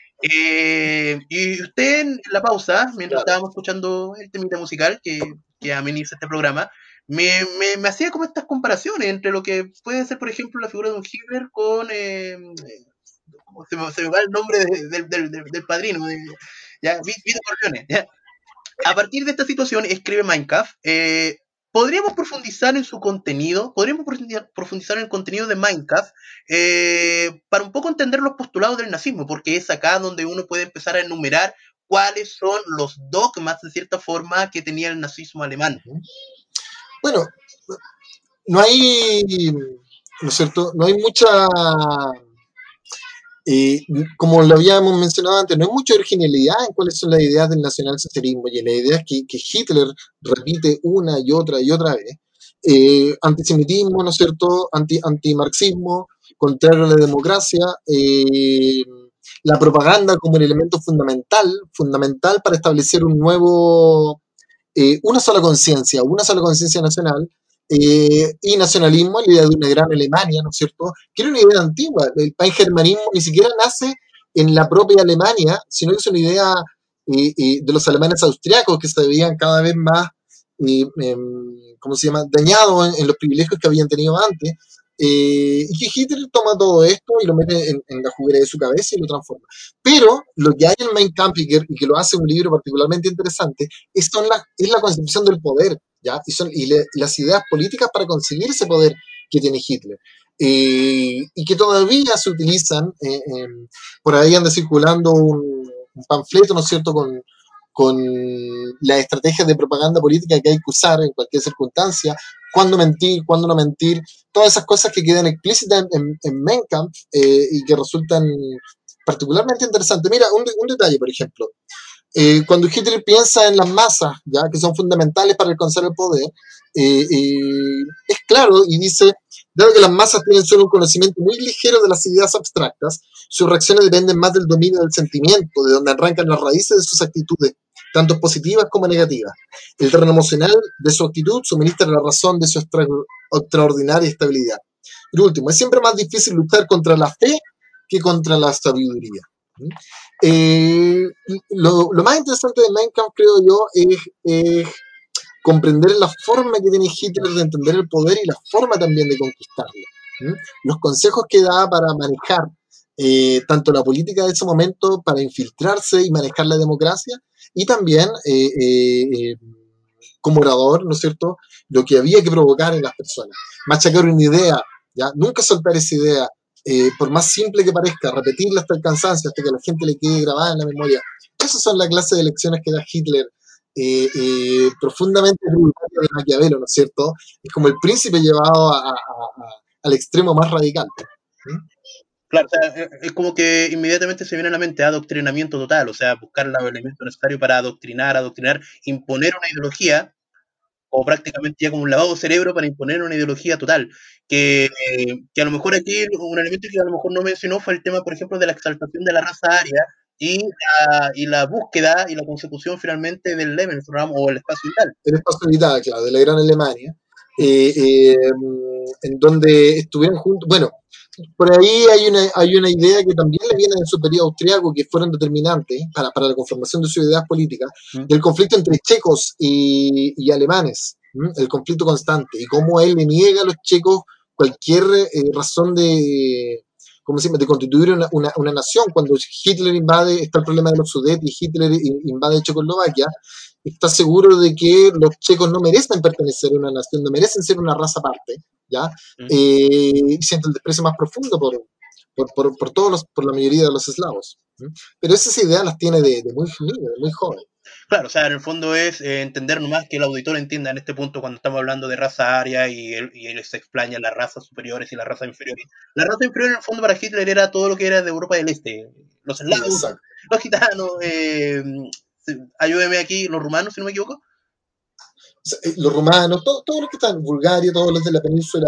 Eh, y usted en la pausa, mientras Claro. estábamos escuchando el temita musical que, que ameniza este programa, me, me, me, hacía como estas comparaciones entre lo que puede ser, por ejemplo, la figura de un Hitler con... Eh, se, me, se me va el nombre de, de, de, de, del padrino, de, ya, Vito Corleone. Ya. A partir de esta situación, escribe Mein Kampf. Eh, ¿Podríamos profundizar en su contenido? ¿Podríamos profundizar en el contenido de Mein Kampf eh, para un poco entender los postulados del nazismo? Porque es acá donde uno puede empezar a enumerar cuáles son los dogmas, de cierta forma, que tenía el nazismo alemán. Bueno, no hay, ¿no es cierto? No hay mucha... Eh, como lo habíamos mencionado antes, no hay mucha originalidad en cuáles son las ideas del nacionalsocialismo y la idea es que, que Hitler repite una y otra y otra vez. Eh, antisemitismo, ¿no es cierto? Anti, antimarxismo, contrario a la democracia, eh, la propaganda como un elemento fundamental, fundamental para establecer un nuevo, eh, una sola conciencia, una sola conciencia nacional, eh, y nacionalismo, la idea de una gran Alemania, ¿no es cierto? Que era una idea antigua. El pangermanismo ni siquiera nace en la propia Alemania, sino que es una idea eh, eh, de los alemanes austriacos que se veían cada vez más, eh, eh, ¿cómo se llama?, dañados en, en, los privilegios que habían tenido antes. Eh, y que Hitler toma todo esto y lo mete en, en, la juguera de su cabeza y lo transforma. Pero lo que hay en Mein Kampf y que, y que lo hace un libro particularmente interesante es, son la, es la concepción del poder, ¿ya? Y, son, y, le, y las ideas políticas para conseguir ese poder que tiene Hitler. Eh, y que todavía se utilizan, eh, eh, por ahí anda circulando un, un panfleto, ¿no es cierto?, con, con las estrategias de propaganda política que hay que usar en cualquier circunstancia, cuándo mentir, cuándo no mentir, todas esas cosas que quedan explícitas en, en, en Mein Kampf eh, y que resultan particularmente interesantes. Mira, un, un detalle, por ejemplo. Eh, cuando Hitler piensa en las masas, ya que son fundamentales para alcanzar el poder, eh, eh, es claro y dice, dado que las masas tienen solo un conocimiento muy ligero de las ideas abstractas, sus reacciones dependen más del dominio del sentimiento, de donde arrancan las raíces de sus actitudes, tanto positivas como negativas. El terreno emocional de su actitud suministra la razón de su extra, extraordinaria estabilidad. Y último, es siempre más difícil luchar contra la fe que contra la sabiduría. Eh, lo, lo, más interesante de Mein Kampf, creo yo, es, es comprender la forma que tiene Hitler de entender el poder y la forma también de conquistarlo. ¿Mm? Los consejos que da para manejar eh, tanto la política de ese momento, para infiltrarse y manejar la democracia, y también eh, eh, como orador, ¿no es cierto?, lo que había que provocar en las personas. Machacar una idea, ¿ya? Nunca soltar esa idea, eh, por más simple que parezca, repetirla hasta el cansancio, hasta que a la gente le quede grabada en la memoria. Esas son las clases de lecciones que da Hitler, eh, eh, profundamente tributario de Maquiavelo, ¿no es cierto? Es como el príncipe llevado a, a, a, al extremo más radical. ¿Sí? Claro, o sea, es como que inmediatamente se viene a la mente adoctrinamiento total, o sea, buscar los elementos necesarios para adoctrinar, adoctrinar, imponer una ideología, o prácticamente ya como un lavado de cerebro para imponer una ideología total. Que, que a lo mejor aquí un elemento que a lo mejor no mencionó fue el tema, por ejemplo, de la exaltación de la raza aria y la, y la búsqueda y la consecución finalmente del Lebensraum o el espacio vital. El espacio vital, claro, de la Gran Alemania, eh, eh, en donde estuvieron juntos, bueno, por ahí hay una, hay una idea que también le viene de su periodo austriaco, que fueron determinantes para, para la conformación de sus ideas políticas, ¿Mm? del conflicto entre checos y, y alemanes, ¿Mm? el conflicto constante, y cómo él le niega a los checos cualquier eh, razón de, ¿cómo se llama?, de constituir una, una, una, nación. Cuando Hitler invade, está el problema de los Sudetes, y Hitler invade Checoslovaquia, está seguro de que los checos no merecen pertenecer a una nación, no merecen ser una raza aparte, ¿ya? Uh-huh. Eh, y siente el desprecio más profundo por, por, por, por, todos los, por la mayoría de los eslavos. ¿Mm? Pero esas ideas las tiene de, de muy niño, de muy joven. Claro, o sea, en el fondo es eh, entender nomás que el auditor entienda en este punto cuando estamos hablando de raza aria y él, y él se explaña las razas superiores y las razas inferiores. La raza inferior en el fondo para Hitler era todo lo que era de Europa del Este, los eslavos, sí, los gitanos, eh, ayúdeme aquí, los rumanos, si no me equivoco. O sea, los rumanos, todos todo los que están en Bulgaria, todos los de la península,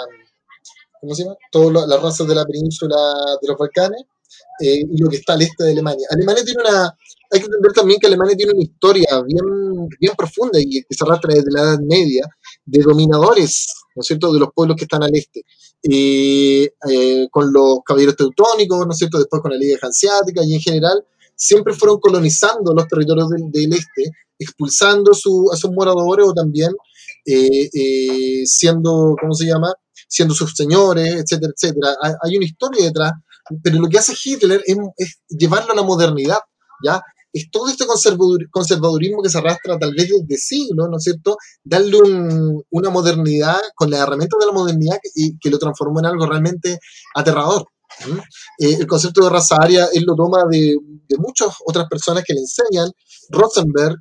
¿cómo se llama? Todas las razas de la península de los Balcanes, eh, y lo que está al este de Alemania. Alemania tiene una, hay que entender también que Alemania tiene una historia bien, bien profunda y que se arrastra desde la Edad Media, de dominadores, ¿no es cierto?, de los pueblos que están al este, eh, eh, con los caballeros teutónicos, ¿no es cierto?, después con la Liga Hanseática, y en general siempre fueron colonizando los territorios del, del este, expulsando su, a sus moradores o también eh, eh, siendo, ¿cómo se llama?, siendo sus señores, etcétera, etcétera. Hay una historia detrás, pero lo que hace Hitler es, es llevarlo a la modernidad, ¿ya? Es todo este conservador, conservadurismo que se arrastra tal vez desde siglos, ¿no es cierto? Darle un, una modernidad con las herramientas de la modernidad que, que lo transformó en algo realmente aterrador. ¿Mm? Eh, el concepto de raza aria él lo toma de, de muchas otras personas que le enseñan, Rosenberg,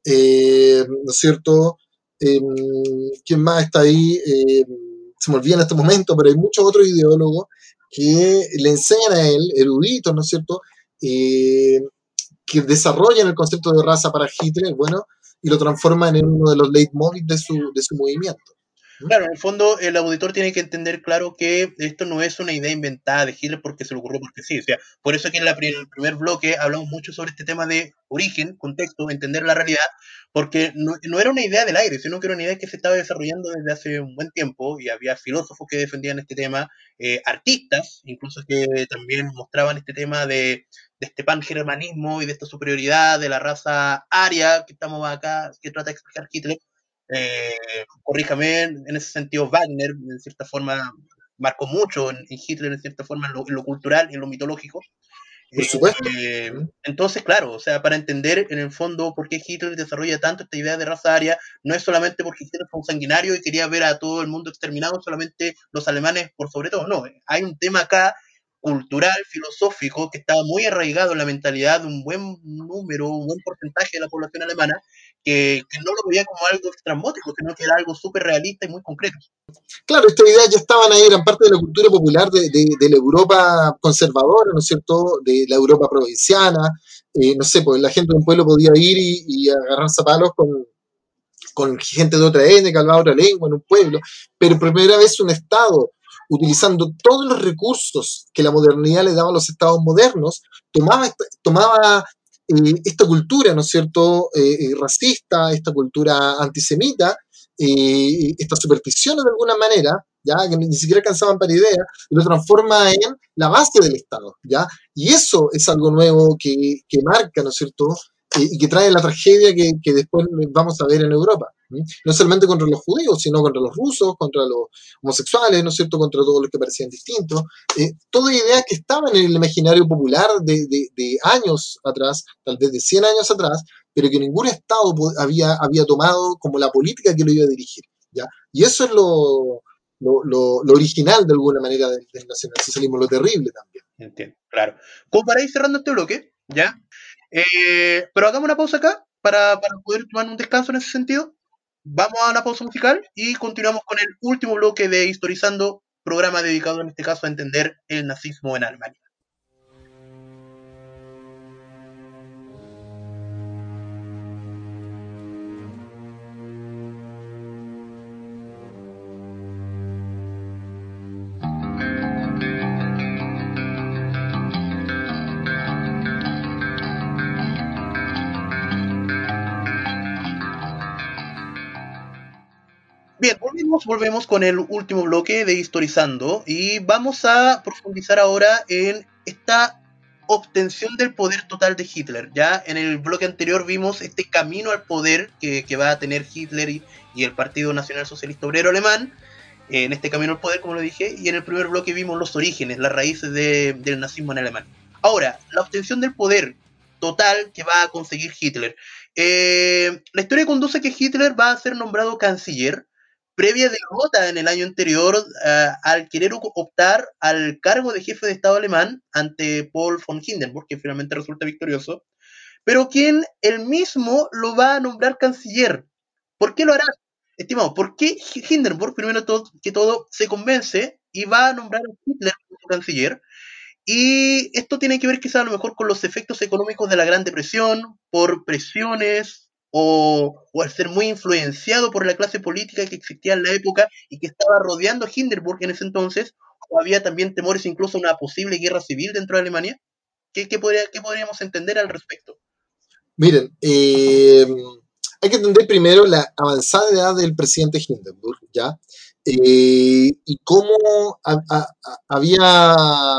eh, ¿no es cierto? Eh, ¿Quién más está ahí? Eh, se me olvida en este momento, pero hay muchos otros ideólogos que le enseñan a él, eruditos, ¿no es cierto?, eh, que desarrollan el concepto de raza para Hitler, bueno, y lo transforman en uno de los leitmotiv de su, de su movimiento. Claro, en el fondo el auditor tiene que entender claro que esto no es una idea inventada de Hitler porque se le ocurrió porque sí, o sea, por eso que en, la, en el primer bloque hablamos mucho sobre este tema de origen, contexto, entender la realidad, porque no, no era una idea del aire, sino que era una idea que se estaba desarrollando desde hace un buen tiempo y había filósofos que defendían este tema, eh, artistas, incluso que también mostraban este tema de, de este pangermanismo y de esta superioridad de la raza aria que estamos acá, que trata de explicar Hitler. Eh, corríjame, en ese sentido Wagner, en cierta forma, marcó mucho en, en Hitler, en cierta forma, en lo, en lo cultural, en lo mitológico. Por supuesto. Eh, entonces, claro, o sea, para entender en el fondo por qué Hitler desarrolla tanto esta idea de raza aria, no es solamente porque Hitler fue un sanguinario y quería ver a todo el mundo exterminado, solamente los alemanes por sobre todo, no, hay un tema acá cultural, filosófico, que estaba muy arraigado en la mentalidad de un buen número, un buen porcentaje de la población alemana, que, que no lo veía como algo estrambótico, sino que era algo súper realista y muy concreto. Claro, estas ideas ya estaban ahí, eran parte de la cultura popular de, de, de la Europa conservadora, ¿no es cierto?, de la Europa provinciana, eh, no sé, pues la gente de un pueblo podía ir y, y agarrarse a palos con, con gente de otra etnia, que hablaba otra lengua en un pueblo, pero por primera vez un Estado, utilizando todos los recursos que la modernidad le daba a los estados modernos, tomaba, tomaba eh, esta cultura, ¿no es cierto?, eh, racista, esta cultura antisemita, eh, estas supersticiones de alguna manera, ¿ya? Que ni siquiera alcanzaban para idea, y lo transforma en la base del Estado, ¿ya? Y eso es algo nuevo que, que marca, ¿no es cierto?, eh, y que trae la tragedia que, que después vamos a ver en Europa. ¿Mm? No solamente contra los judíos, sino contra los rusos, contra los homosexuales, ¿no es cierto?, contra todos los que parecían distintos. Eh, toda idea que estaba en el imaginario popular de, de, de años atrás, tal vez de cien años atrás, pero que ningún Estado había, había tomado como la política que lo iba a dirigir, ¿ya? Y eso es lo, lo, lo, lo original, de alguna manera, del, del nacionalsocialismo, lo terrible también. Entiendo, claro. Como para ir cerrando este bloque, ¿ya? Eh, pero hagamos una pausa acá para, para poder tomar un descanso en ese sentido. Vamos a una pausa musical y continuamos con el último bloque de Historizando, programa dedicado en este caso a entender el nazismo en Alemania. Bien, volvemos, volvemos con el último bloque de Historizando y vamos a profundizar ahora en esta obtención del poder total de Hitler. Ya en el bloque anterior vimos este camino al poder que, que va a tener Hitler y, y el Partido Nacional Socialista Obrero Alemán, en este camino al poder, como lo dije, y en el primer bloque vimos los orígenes, las raíces de, del nazismo en Alemania. Ahora, la obtención del poder total que va a conseguir Hitler. Eh, la historia conduce a que Hitler va a ser nombrado canciller, previa derrota en el año anterior uh, al querer optar al cargo de jefe de Estado alemán ante Paul von Hindenburg, que finalmente resulta victorioso, pero quien él mismo lo va a nombrar canciller. ¿Por qué lo hará? Estimado, ¿por qué Hindenburg, primero todo, que todo, se convence y va a nombrar a Hitler como canciller? Y esto tiene que ver quizás a lo mejor con los efectos económicos de la Gran Depresión, por presiones o, o al ser muy influenciado por la clase política que existía en la época y que estaba rodeando a Hindenburg en ese entonces, o había también temores incluso a una posible guerra civil dentro de Alemania. ¿Qué, qué, podría, qué podríamos entender al respecto? Miren, eh, hay que entender primero la avanzada edad del presidente Hindenburg, ¿ya? Eh, y cómo a, a, a, había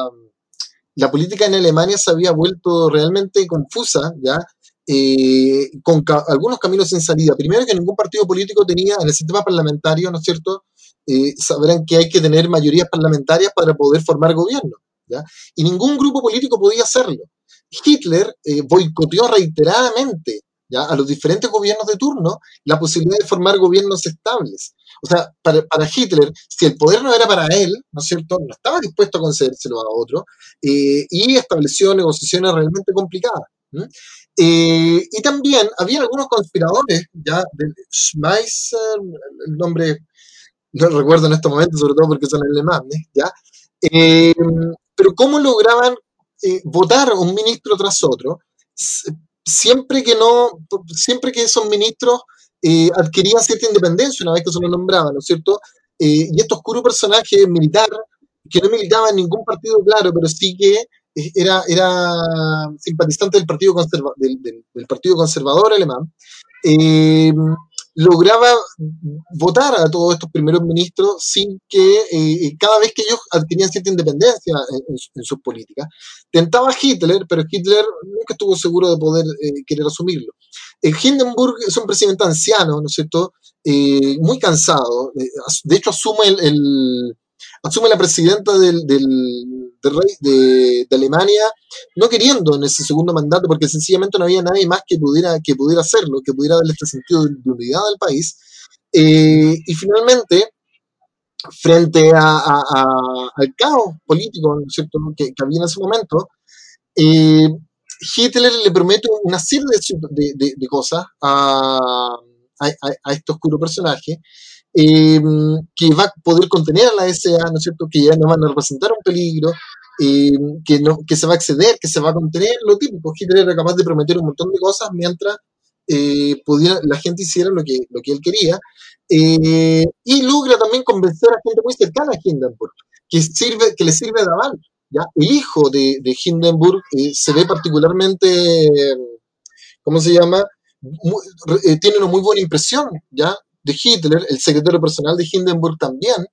la política en Alemania se había vuelto realmente confusa, ¿ya? Eh, con ca algunos caminos sin salida. Primero, que ningún partido político tenía en el sistema parlamentario, ¿no es cierto? Eh, sabrán que hay que tener mayorías parlamentarias para poder formar gobierno, ¿ya? Y ningún grupo político podía hacerlo. Hitler eh, boicoteó reiteradamente, ¿ya?, a los diferentes gobiernos de turno la posibilidad de formar gobiernos estables. O sea, para, para Hitler, si el poder no era para él, ¿no es cierto?, no estaba dispuesto a concedérselo a otro, eh, y estableció negociaciones realmente complicadas. Eh, y también había algunos conspiradores, ya, de Schmeisser, el nombre no recuerdo en este momento, sobre todo porque son alemanes, ¿ya? Eh, pero cómo lograban eh, votar un ministro tras otro, siempre que no, siempre que esos ministros eh, adquirían cierta independencia una vez que se lo nombraban, ¿no es cierto? Eh, y este oscuro personaje militar, que no militaba en ningún partido, claro, pero sí que era, era simpatizante del Partido, Conserva del, del, del partido Conservador alemán, eh, lograba votar a todos estos primeros ministros sin que eh, cada vez que ellos adquirían cierta independencia en, en, en sus políticas. Tentaba a Hitler, pero Hitler nunca estuvo seguro de poder eh, querer asumirlo. Eh, Hindenburg es un presidente anciano, ¿no es cierto?, eh, muy cansado. Eh, de hecho, asume el, el asume la presidenta del, del, del rey de, de, Alemania, no queriendo en ese segundo mandato, porque sencillamente no había nadie más que pudiera, que pudiera hacerlo, que pudiera darle este sentido de, de unidad al país. Eh, y finalmente, frente a, a, a, al caos político, ¿no es cierto?, que, que había en ese momento, eh, Hitler le promete una serie de, de, de cosas a, a, a este oscuro personaje, eh, que va a poder contener a la S A, ¿no es cierto?, que ya no van a representar un peligro, eh, que, no, que se va a exceder, que se va a contener, lo típico. Hitler era capaz de prometer un montón de cosas mientras eh, pudiera, la gente hiciera lo que, lo que él quería, eh, y logra también convencer a gente muy cercana a Hindenburg, que, sirve, que le sirve de aval. ¿Ya? El hijo de, de Hindenburg eh, se ve particularmente, ¿cómo se llama?, muy, eh, tiene una muy buena impresión, ¿ya?, de Hitler. El secretario personal de Hindenburg también,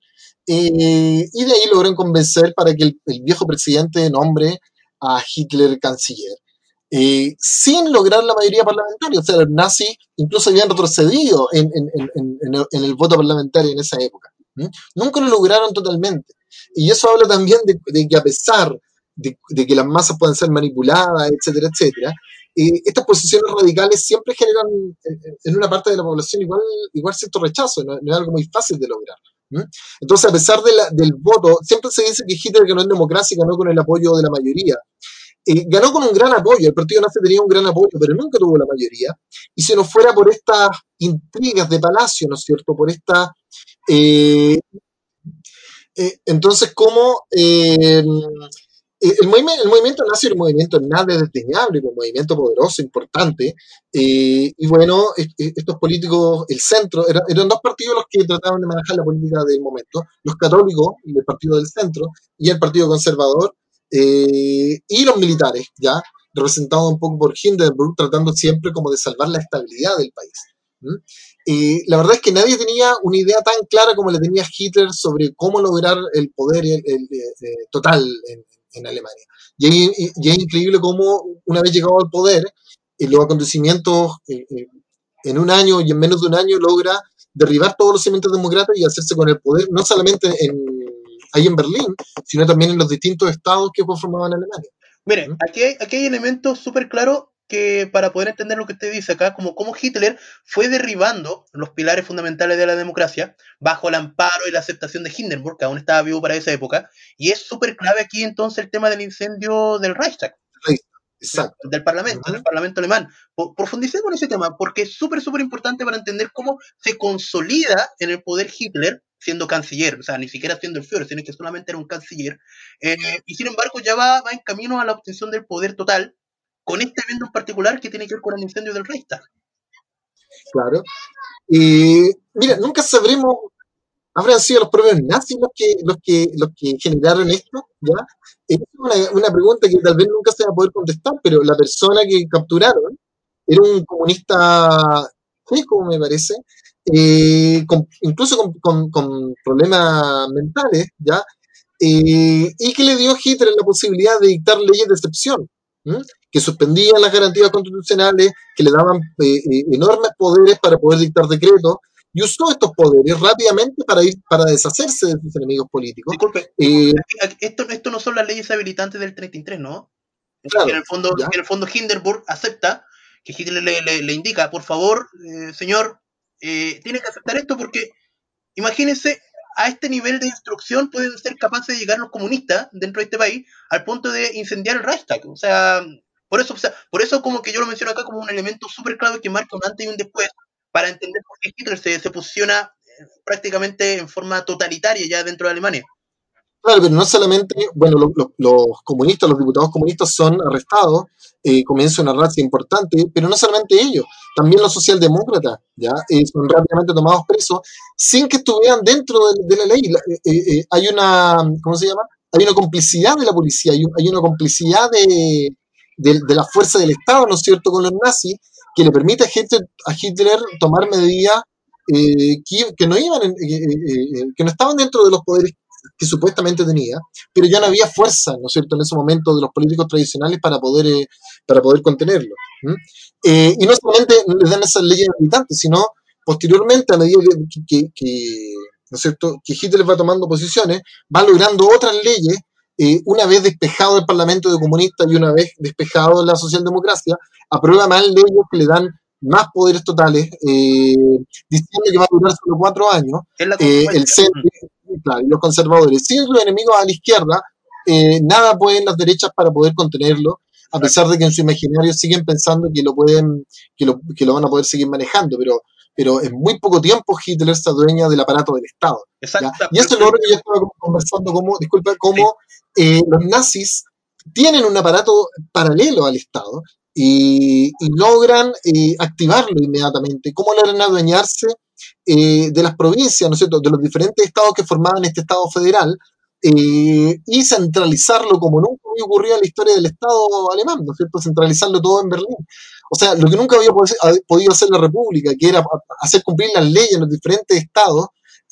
eh, y de ahí logran convencer para que el, el viejo presidente nombre a Hitler canciller. Eh, sin lograr la mayoría parlamentaria. O sea, los nazis incluso habían retrocedido en, en, en, en, el, en el voto parlamentario en esa época. ¿Mm? Nunca lo lograron totalmente. Y eso habla también de, de que a pesar de, de, que las masas pueden ser manipuladas, etcétera, etcétera, eh, estas posiciones radicales siempre generan en, en una parte de la población igual, igual cierto rechazo, no, no es algo muy fácil de lograr. ¿Mm? Entonces, a pesar de la, del voto, siempre se dice que Hitler ganó en democracia y ganó con el apoyo de la mayoría. Eh, ganó con un gran apoyo, el partido nazi tenía un gran apoyo, pero nunca tuvo la mayoría, y si no fuera por estas intrigas de palacio, ¿no es cierto?, por esta... Eh, eh, entonces, ¿cómo eh, el, movimiento, el movimiento nazi era un movimiento nada desdeñable, un movimiento poderoso, importante, eh, y bueno, estos políticos, el centro, eran, eran dos partidos los que trataban de manejar la política del momento, los católicos, el partido del centro, y el partido conservador, eh, y los militares, ya, representados un poco por Hindenburg, tratando siempre como de salvar la estabilidad del país. ¿Mm? Eh, la verdad es que nadie tenía una idea tan clara como la tenía Hitler sobre cómo lograr el poder el, el, el, total en, en Alemania. Y, y, y, es increíble cómo una vez llegado al poder, eh, los acontecimientos eh, eh, en un año y en menos de un año logra derribar todos los cimientos demócratas y hacerse con el poder, no solamente en, ahí en Berlín, sino también en los distintos estados que conformaban Alemania. Mire, ¿Mm? aquí, hay, aquí hay elementos súper claros que para poder entender lo que usted dice acá, como cómo Hitler fue derribando los pilares fundamentales de la democracia bajo el amparo y la aceptación de Hindenburg, que aún estaba vivo para esa época, y es súper clave aquí entonces el tema del incendio del Reichstag. Exacto. Del Parlamento, uh-huh. del Parlamento alemán. Profundicemos en ese tema, porque es súper, súper importante para entender cómo se consolida en el poder Hitler siendo canciller, o sea, ni siquiera siendo el Führer, sino que solamente era un canciller, eh, y sin embargo ya va, va en camino a la obtención del poder total, con este evento en particular que tiene que ver con el incendio del Reichstag. Claro. Y mira, nunca sabremos, habrán sido los propios nazis los que, los que, los que generaron esto, ¿ya? Es una, una pregunta que tal vez nunca se va a poder contestar, pero la persona que capturaron era un comunista checo, me parece, eh, con, incluso con, con, con, problemas mentales, ¿ya? Eh, y que le dio a Hitler la posibilidad de dictar leyes de excepción, ¿m? Que suspendían las garantías constitucionales, que le daban eh, eh, enormes poderes para poder dictar decretos, y usó estos poderes rápidamente para ir para deshacerse de sus enemigos políticos. Disculpe, eh, esto, esto no son las leyes habilitantes del treinta y tres, ¿no? Claro, que, en el fondo, que en el fondo Hindenburg acepta, que Hitler le, le, le indica, por favor, eh, señor, eh, tiene que aceptar esto porque, imagínense, a este nivel de instrucción pueden ser capaces de llegar los comunistas dentro de este país al punto de incendiar el Reichstag. O sea, por eso, o sea, por eso como que yo lo menciono acá como un elemento súper clave que marca un antes y un después para entender por qué Hitler se, se posiciona prácticamente en forma totalitaria ya dentro de Alemania. Claro, pero no solamente, bueno, los, los, los comunistas, los diputados comunistas son arrestados, eh, comienza una racia importante, pero no solamente ellos, también los socialdemócratas, ¿ya? Eh, son rápidamente tomados presos sin que estuvieran dentro de, de la ley. Eh, eh, hay una, ¿cómo se llama? Hay una complicidad de la policía, hay, un, hay una complicidad de, de, de la fuerza del Estado, ¿no es cierto?, con los nazis, que le permite a Hitler, a Hitler tomar medidas eh, que, que, no iban en, eh, eh, que no estaban dentro de los poderes que supuestamente tenía, pero ya no había fuerza, ¿no es cierto?, en ese momento de los políticos tradicionales para poder, eh, para poder contenerlo. ¿Mm? Eh, y no solamente les dan esas leyes militantes, sino posteriormente, a medida que, que, que, ¿no es cierto?, que Hitler va tomando posiciones, va logrando otras leyes, eh, una vez despejado el Parlamento de comunistas y una vez despejado la socialdemocracia, aprueba más leyes que le dan más poderes totales, eh, diciendo que va a durar solo cuatro años. Eh, el centro, claro, y los conservadores, sin los enemigos a la izquierda, eh, nada pueden las derechas para poder contenerlo, a pesar de que en su imaginario siguen pensando que lo pueden, que lo, que lo van a poder seguir manejando, pero, pero en muy poco tiempo Hitler se adueña del aparato del Estado. ¿Ya? Y eso es lo que yo estaba conversando, como, disculpa, cómo eh, los nazis tienen un aparato paralelo al Estado y, y logran eh, activarlo inmediatamente. ¿Cómo logran adueñarse Eh, de las provincias, ¿no es cierto?, de los diferentes estados que formaban este estado federal, eh, y centralizarlo como nunca había ocurrido en la historia del Estado alemán, ¿no es cierto?, centralizarlo todo en Berlín. O sea, lo que nunca había podido hacer la República, que era hacer cumplir las leyes en los diferentes estados,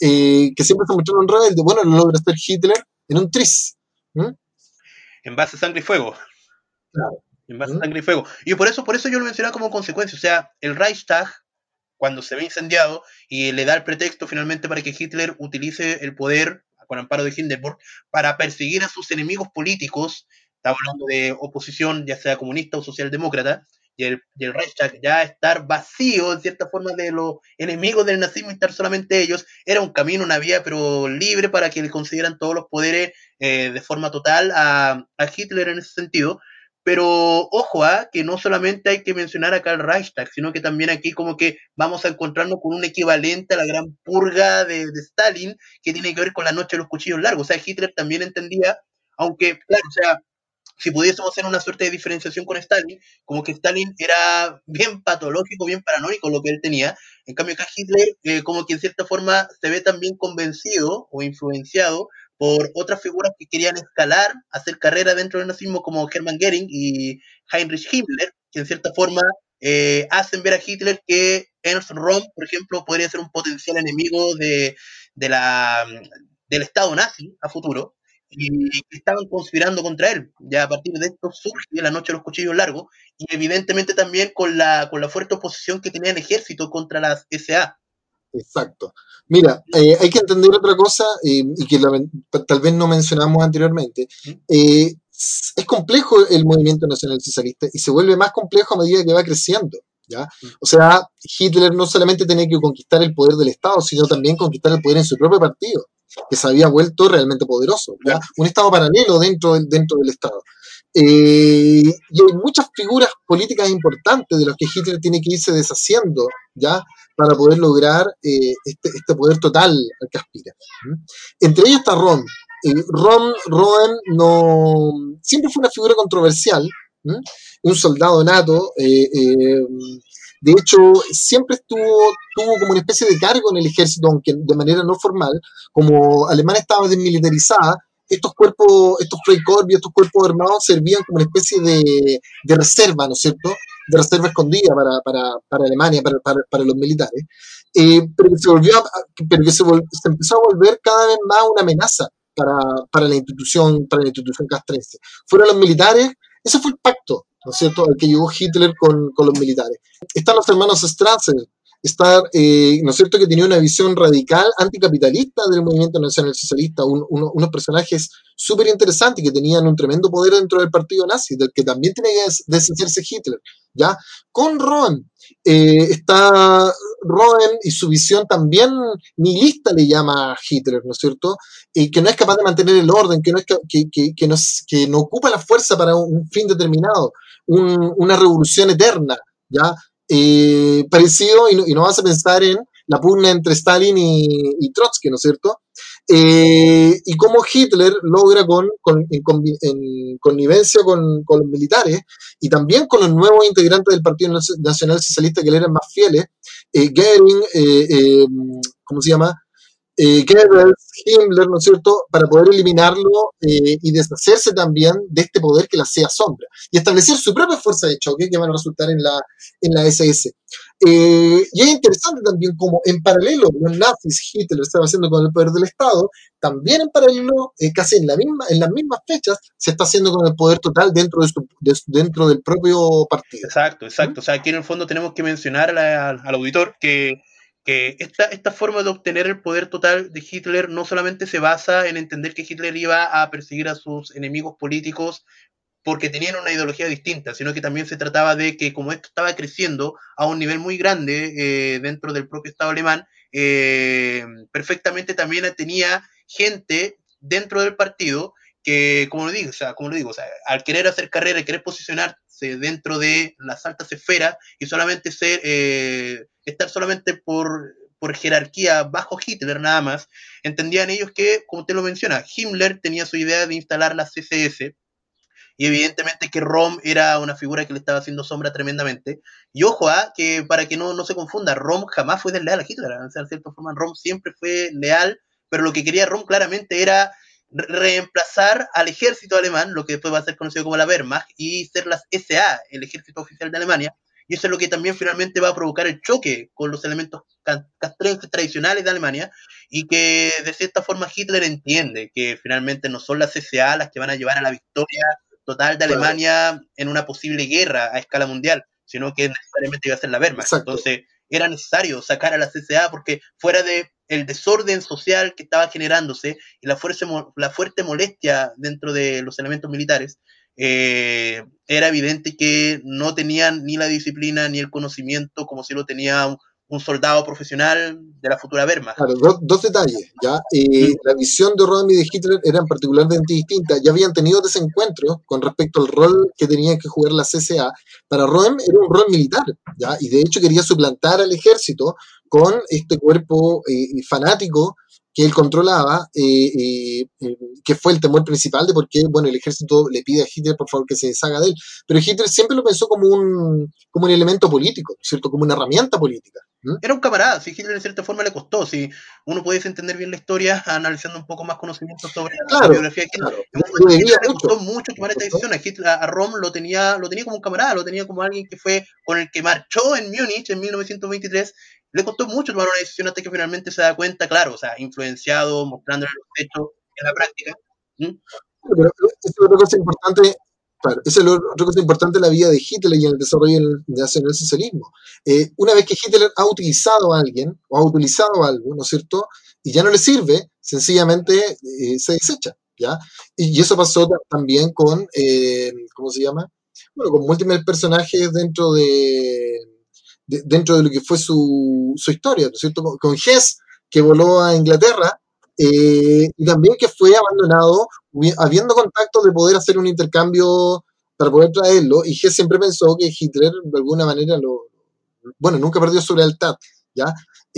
eh, que siempre se mostraron rebeldes. Bueno, lo logra hacer Hitler en un tris. ¿Mm? En base a sangre y fuego. Claro. En base a ¿Mm? sangre y fuego. Y por eso, por eso yo lo mencionaba como consecuencia. O sea, el Reichstag, cuando se ve incendiado y le da el pretexto finalmente para que Hitler utilice el poder con amparo de Hindenburg para perseguir a sus enemigos políticos, estamos hablando de oposición, ya sea comunista o socialdemócrata, y el, y el Reichstag ya estar vacío, en cierta forma, de los enemigos del nazismo y estar solamente ellos, era un camino, una vía, pero libre para que le concedieran todos los poderes eh, de forma total a, a Hitler en ese sentido. Pero ojo, ¿ah? Que no solamente hay que mencionar acá el Reichstag, sino que también aquí como que vamos a encontrarnos con un equivalente a la gran purga de, de Stalin, que tiene que ver con la noche de los cuchillos largos. O sea, Hitler también entendía, aunque, claro, o sea, si pudiésemos hacer una suerte de diferenciación con Stalin, como que Stalin era bien patológico, bien paranoico lo que él tenía. En cambio, acá Hitler, eh, como que en cierta forma se ve también convencido o influenciado por otras figuras que querían escalar, hacer carrera dentro del nazismo, como Hermann Göring y Heinrich Himmler, que en cierta forma eh, hacen ver a Hitler que Ernst Röhm, por ejemplo, podría ser un potencial enemigo de, de la, del Estado nazi a futuro y que estaban conspirando contra él. Ya a partir de esto surge la noche de los cuchillos largos y evidentemente también con la, con la fuerte oposición que tenía el ejército contra las S A. Exacto. Mira, eh, hay que entender otra cosa eh, y que la, tal vez no mencionamos anteriormente. Eh, es complejo el movimiento nacional socialista y se vuelve más complejo a medida que va creciendo. ¿Ya? O sea, Hitler no solamente tenía que conquistar el poder del Estado, sino también conquistar el poder en su propio partido, que se había vuelto realmente poderoso. ¿Ya? Un Estado paralelo dentro del, dentro del Estado. Eh, y hay muchas figuras políticas importantes de las que Hitler tiene que irse deshaciendo, ¿ya? Para poder lograr eh, este, este, poder total al que aspira. ¿Mm? Entre ellos está Ron. Eh, Ron Roen no, siempre fue una figura controversial, ¿Mm? Un soldado nato. Eh, eh, de hecho, siempre estuvo, tuvo como una especie de cargo en el ejército, aunque de manera no formal. Como Alemania estaba desmilitarizada, estos cuerpos, estos Freikorps y estos cuerpos armados servían como una especie de, de reserva, ¿no es cierto? De reserva escondida para, para, para Alemania, para, para, para, los militares, eh, pero que, se, volvió a, pero que se, vol, se, empezó a volver cada vez más una amenaza para, para, la, institución, para la institución castrense. Fueron los militares, ese fue el pacto, ¿no es cierto?, al que llegó Hitler con, con los militares. Están los hermanos Strasser, estar, eh, ¿no es cierto?, que tenía una visión radical anticapitalista del movimiento nacional socialista, un, un, unos personajes súper interesantes que tenían un tremendo poder dentro del partido nazi, del que también tenía que deshacerse Hitler, ¿ya? Con Roen, eh, está Roen y su visión también nihilista le llama a Hitler, ¿no es cierto?, y que no es capaz de mantener el orden, que no, es, que, que, que no, que no ocupa la fuerza para un fin determinado, un, una revolución eterna, ¿ya? Eh, parecido, y no, y no vas a pensar en la pugna entre Stalin y, y Trotsky, ¿no es cierto? Eh, y cómo Hitler logra con, con, en, en connivencia con, con, los militares y también con los nuevos integrantes del Partido Nacional Socialista que le eran más fieles, eh, Goering, eh, eh, ¿cómo se llama? Eh, Goebbels, Himmler, ¿no es cierto?, para poder eliminarlo eh, y deshacerse también de este poder que le hacía sombra y establecer su propia fuerza de choque que van a resultar en la, en la S S. Eh, y es interesante también como en paralelo los nazis, Hitler lo estaba haciendo con el poder del Estado, también en paralelo, eh, casi en, la misma, en las mismas fechas, se está haciendo con el poder total dentro, de su, de, dentro del propio partido. Exacto, exacto. ¿Mm? O sea, aquí en el fondo tenemos que mencionar a la, al auditor que que esta, esta forma de obtener el poder total de Hitler no solamente se basa en entender que Hitler iba a perseguir a sus enemigos políticos porque tenían una ideología distinta, sino que también se trataba de que como esto estaba creciendo a un nivel muy grande eh, dentro del propio Estado alemán, eh, perfectamente también tenía gente dentro del partido que, como lo digo, o sea, como lo digo, o sea, al querer hacer carrera y querer posicionarse dentro de las altas esferas y solamente ser, eh, estar solamente por, por jerarquía bajo Hitler nada más, entendían ellos que, como usted lo menciona, Himmler tenía su idea de instalar la C S S, y evidentemente que Rom era una figura que le estaba haciendo sombra tremendamente. Y ojo, ¿ah? Que para que no, no se confunda, Rom jamás fue desleal a Hitler, o sea, de cierta forma Rom siempre fue leal, pero lo que quería Rom claramente era re reemplazar al ejército alemán, lo que después va a ser conocido como la Wehrmacht, y ser las S A, el ejército oficial de Alemania, y eso es lo que también finalmente va a provocar el choque con los elementos castrenses tradicionales de Alemania, y que de cierta forma Hitler entiende que finalmente no son las C S A las que van a llevar a la victoria total de Claro, Alemania en una posible guerra a escala mundial, sino que necesariamente iba a ser la Wehrmacht. exacto. Entonces era necesario sacar a la C S A porque fuera de el desorden social que estaba generándose y la, fuerza, la fuerte molestia dentro de los elementos militares, eh, era evidente que no tenían ni la disciplina ni el conocimiento como si lo tenía un, un soldado profesional de la futura Wehrmacht. Claro, dos, dos detalles, ¿ya? Eh, Mm. la visión de Rommel y de Hitler eran particularmente distintas. Ya habían tenido desencuentros con respecto al rol que tenían que jugar la C S A. Para Rommel era un rol militar, ¿ya? Y de hecho quería suplantar al ejército con este cuerpo eh, fanático que él controlaba, eh, eh, que fue el temor principal de por qué, bueno, el ejército le pide a Hitler, por favor, que se deshaga de él. Pero Hitler siempre lo pensó como un, como un elemento político, ¿cierto? Como una herramienta política. ¿Mm? Era un camarada, si Hitler de cierta forma le costó, si uno puede entender bien la historia analizando un poco más conocimientos sobre la, la Claro, biografía de Hitler. claro. En un Le momento a debía Hitler le mucho, costó mucho ¿no es tomar esta cierto? decisión. A, Hitler, a Rom lo tenía, lo tenía como un camarada, lo tenía como alguien que fue con el que marchó en Múnich en mil novecientos veintitrés. Le costó mucho tomar una decisión hasta que finalmente se da cuenta, claro, o sea, influenciado, mostrándole los hechos en la práctica. ¿Mm? Pero esa es otra cosa importante, claro, esa es otra cosa importante en la vida de Hitler y en el desarrollo del socialismo. Eh, una vez que Hitler ha utilizado a alguien o ha utilizado algo, ¿no es cierto? Y ya no le sirve, sencillamente eh, se desecha, ¿ya? Y, y eso pasó también con, eh, ¿cómo se llama? Bueno, con múltiples personajes dentro de, de dentro de lo que fue su, su historia, ¿no es cierto? Con, con Hess, que voló a Inglaterra, eh, y también que fue abandonado habiendo contactos de poder hacer un intercambio para poder traerlo, y Hess siempre pensó que Hitler de alguna manera lo, bueno, nunca perdió su lealtad, ¿ya?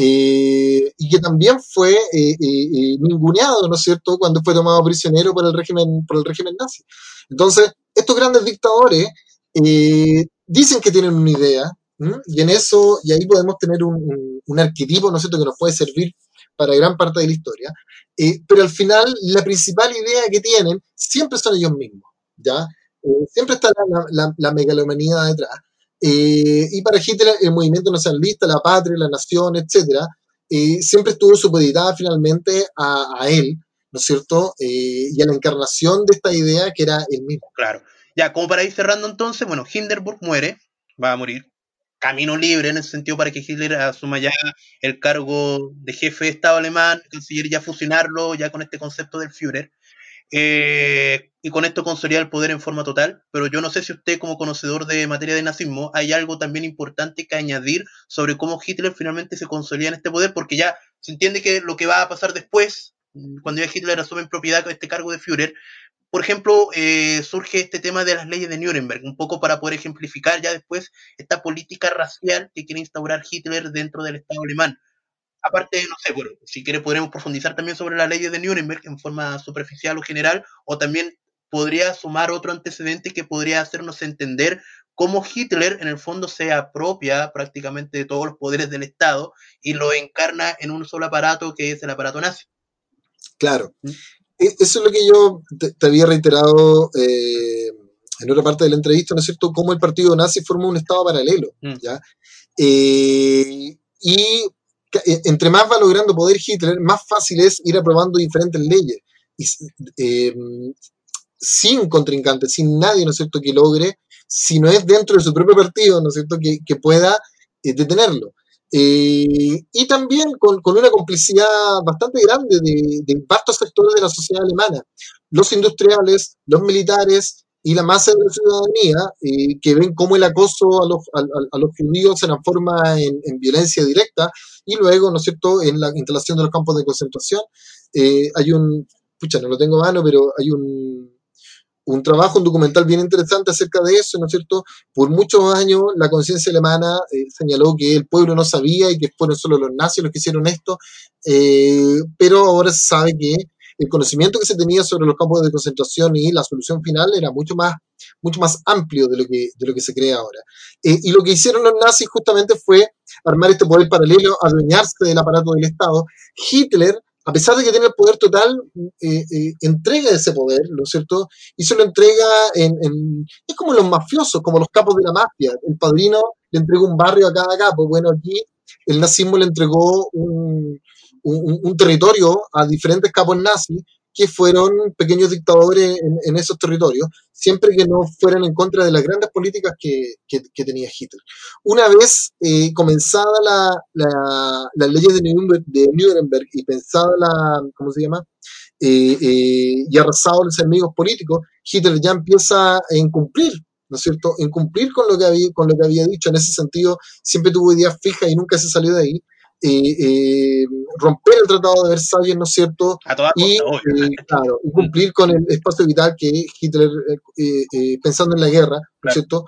Eh, y que también fue eh, eh, eh, ninguneado, ¿no es cierto?, cuando fue tomado prisionero por el régimen, por el régimen nazi. Entonces, estos grandes dictadores eh, dicen que tienen una idea, ¿m? Y en eso, y ahí podemos tener un, un, un arquetipo, ¿no es cierto?, que nos puede servir para gran parte de la historia, eh, pero al final la principal idea que tienen siempre son ellos mismos, ¿ya? Eh, siempre está la, la, la megalomanía detrás. Eh, y para Hitler el movimiento nacionalista, la patria, la nación, etcétera, eh, siempre estuvo supeditada finalmente a, a él, ¿no es cierto? Eh, y a la encarnación de esta idea que era él mismo. Claro. Ya, como para ir cerrando entonces, bueno, Hindenburg muere, va a morir. Camino libre en ese sentido para que Hitler asuma ya el cargo de jefe de Estado alemán, canciller, ya fusionarlo ya con este concepto del Führer. Eh, y con esto consolidar el poder en forma total, pero yo no sé si usted como conocedor de materia de nazismo hay algo también importante que añadir sobre cómo Hitler finalmente se consolida en este poder, porque ya se entiende que lo que va a pasar después, cuando ya Hitler asume en propiedad este cargo de Führer, por ejemplo, eh, surge este tema de las leyes de Nuremberg, un poco para poder ejemplificar ya después esta política racial que quiere instaurar Hitler dentro del Estado alemán. Aparte, no sé, bueno, si quiere podremos profundizar también sobre las leyes de Nuremberg en forma superficial o general, o también podría sumar otro antecedente que podría hacernos entender cómo Hitler en el fondo se apropia prácticamente de todos los poderes del Estado y lo encarna en un solo aparato que es el aparato nazi. Claro. Eso es lo que yo te, te había reiterado eh, en otra parte de la entrevista, ¿no es cierto? Cómo el partido nazi formó un estado paralelo, Mm. ¿ya? Eh, y entre más va logrando poder Hitler, más fácil es ir aprobando diferentes leyes. Y, eh, sin contrincante, sin nadie, ¿no es cierto?, que logre, si no es dentro de su propio partido, ¿no es cierto?, que, que pueda eh, detenerlo. Eh, y también con, con, una complicidad bastante grande de, de vastos sectores de la sociedad alemana, los industriales, los militares y la masa de la ciudadanía, eh, que ven cómo el acoso a los, a, a los judíos se transforma en, en, violencia directa, y luego, ¿no es cierto?, en la instalación de los campos de concentración. Eh, hay un, pucha, no lo tengo a mano, pero hay un, un trabajo, un documental bien interesante acerca de eso, ¿no es cierto? Por muchos años la conciencia alemana eh, señaló que el pueblo no sabía y que fueron solo los nazis los que hicieron esto, eh, pero ahora se sabe que el conocimiento que se tenía sobre los campos de concentración y la solución final era mucho más, mucho más amplio de lo que, de lo que se cree ahora. Eh, y lo que hicieron los nazis justamente fue armar este poder paralelo, adueñarse del aparato del Estado. Hitler, a pesar de que tiene el poder total, eh, eh, entrega ese poder, ¿no es cierto? Y se lo entrega en, en, es como los mafiosos, como los capos de la mafia. El padrino le entregó un barrio a cada capo. Bueno, aquí el nazismo le entregó un, un, un territorio a diferentes capos nazis que fueron pequeños dictadores en, en esos territorios, siempre que no fueran en contra de las grandes políticas que, que, que tenía Hitler. Una vez eh, comenzada la, la, las leyes de Nuremberg, de Nuremberg y pensada la, ¿cómo se llama? Eh, eh, y arrasado los enemigos políticos, Hitler ya empieza a incumplir, ¿no es cierto? Incumplir con lo que había, con lo que había dicho. En ese sentido, siempre tuvo ideas fijas y nunca se salió de ahí. Eh, eh, romper el Tratado de Versalles, ¿no es cierto? A toda Y, costa, obvio. eh, claro, y cumplir con el espacio vital que Hitler, eh, eh, pensando en la guerra, ¿no es cierto?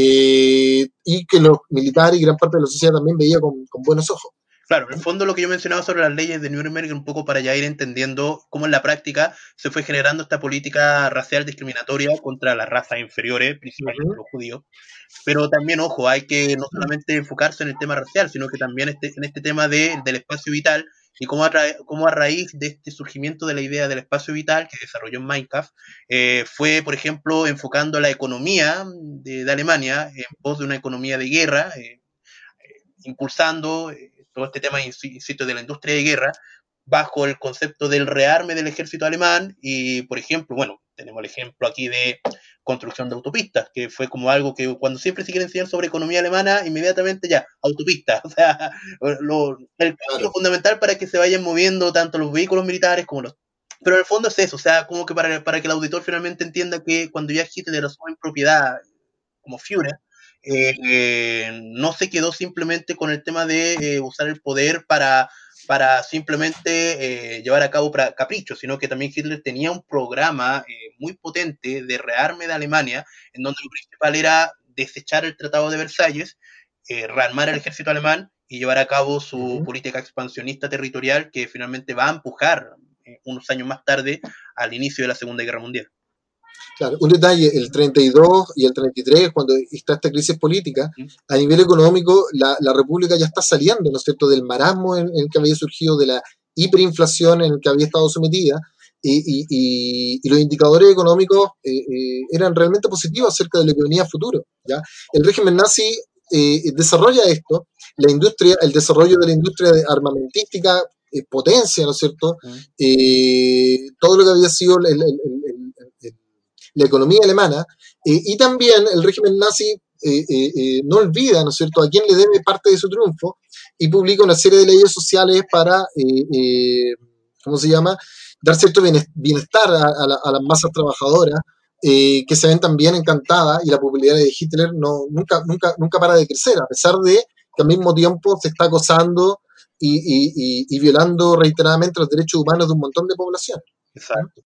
Eh, y que los militares y gran parte de la sociedad también veía con, con buenos ojos. Claro, en el fondo lo que yo mencionaba sobre las leyes de Nuremberg, un poco para ya ir entendiendo cómo en la práctica se fue generando esta política racial discriminatoria contra las razas inferiores, principalmente uh-huh. los judíos. Pero también, ojo, hay que no solamente enfocarse en el tema racial, sino que también este, en este tema de, del espacio vital y cómo a, ra cómo a raíz de este surgimiento de la idea del espacio vital que desarrolló en Minecraft, eh, fue, por ejemplo, enfocando la economía de, de Alemania en pos de una economía de guerra, eh, eh, impulsando eh, todo este tema, insisto, de la industria de guerra, bajo el concepto del rearme del ejército alemán. Y, por ejemplo, bueno, tenemos el ejemplo aquí de construcción de autopistas, que fue como algo que cuando siempre se quiere enseñar sobre economía alemana, inmediatamente ya, autopistas, o sea, lo, el camino fundamental para que se vayan moviendo tanto los vehículos militares como los... Pero en el fondo es eso, o sea, como que para, para que el auditor finalmente entienda que cuando ya Hitler asume en propiedad como Führer, Eh, eh, no se quedó simplemente con el tema de eh, usar el poder para, para simplemente eh, llevar a cabo caprichos, sino que también Hitler tenía un programa eh, muy potente de rearme de Alemania, en donde lo principal era desechar el Tratado de Versalles, eh, rearmar el ejército alemán y llevar a cabo su uh-huh. política expansionista territorial que finalmente va a empujar eh, unos años más tarde al inicio de la Segunda Guerra Mundial. Claro, un detalle, el treinta y dos y el treinta y tres, cuando está esta crisis política, a nivel económico, la, la República ya está saliendo, ¿no es cierto?, del marasmo en, en el que había surgido, de la hiperinflación en el que había estado sometida, y, y, y, y los indicadores económicos eh, eh, eran realmente positivos acerca de lo que venía a futuro, ¿ya? El régimen nazi eh, desarrolla esto, la industria, el desarrollo de la industria armamentística, eh, potencia, ¿no es cierto?, eh, todo lo que había sido el, el, el, el, el la economía alemana, eh, y también el régimen nazi eh, eh, eh, no olvida, ¿no es cierto?, a quién le debe parte de su triunfo, y publica una serie de leyes sociales para, eh, eh, ¿cómo se llama?, dar cierto bienestar a, a, la, a las masas trabajadoras, eh, que se ven también encantadas, y la popularidad de Hitler no, nunca, nunca, nunca para de crecer, a pesar de que al mismo tiempo se está acosando y, y, y, y violando reiteradamente los derechos humanos de un montón de población. Exacto.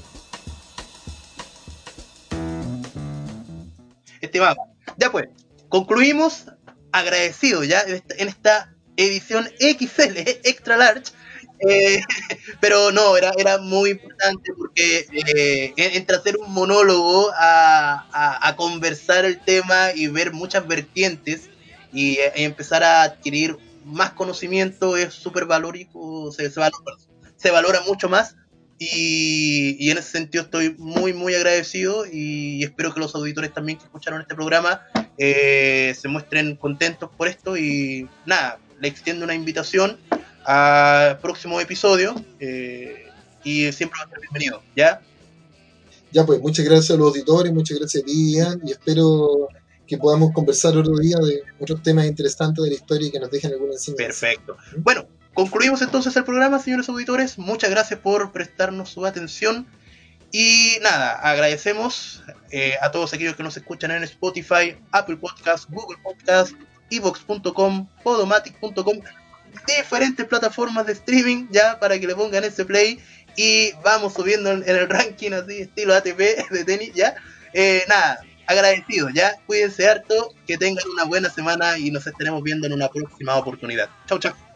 Estimado, ya pues, concluimos agradecidos ya en esta, en esta edición X L, extra large, eh, pero no, era, era muy importante porque eh, entre hacer un monólogo a, a, a conversar el tema y ver muchas vertientes y, y empezar a adquirir más conocimiento es súper valórico, se, se, valora, se valora mucho más. Y, y en ese sentido estoy muy muy agradecido y espero que los auditores también que escucharon este programa eh, se muestren contentos por esto y nada, le extiendo una invitación al próximo episodio eh, y siempre va a ser bienvenido, ¿ya? Ya pues, muchas gracias a los auditores, muchas gracias a ti, Ian, y espero que podamos conversar otro día de otros temas interesantes de la historia y que nos dejen alguna enseñanza. Perfecto. Bueno, concluimos entonces el programa, señores auditores. Muchas gracias por prestarnos su atención. Y nada, agradecemos eh, a todos aquellos que nos escuchan en Spotify, Apple Podcasts, Google Podcasts, evox punto com, podomatic punto com, diferentes plataformas de streaming ya para que le pongan ese play y vamos subiendo en, en el ranking así, estilo A T P de tenis, ya. Eh, nada, agradecidos, ya. Cuídense harto, que tengan una buena semana y nos estaremos viendo en una próxima oportunidad. Chau, chau.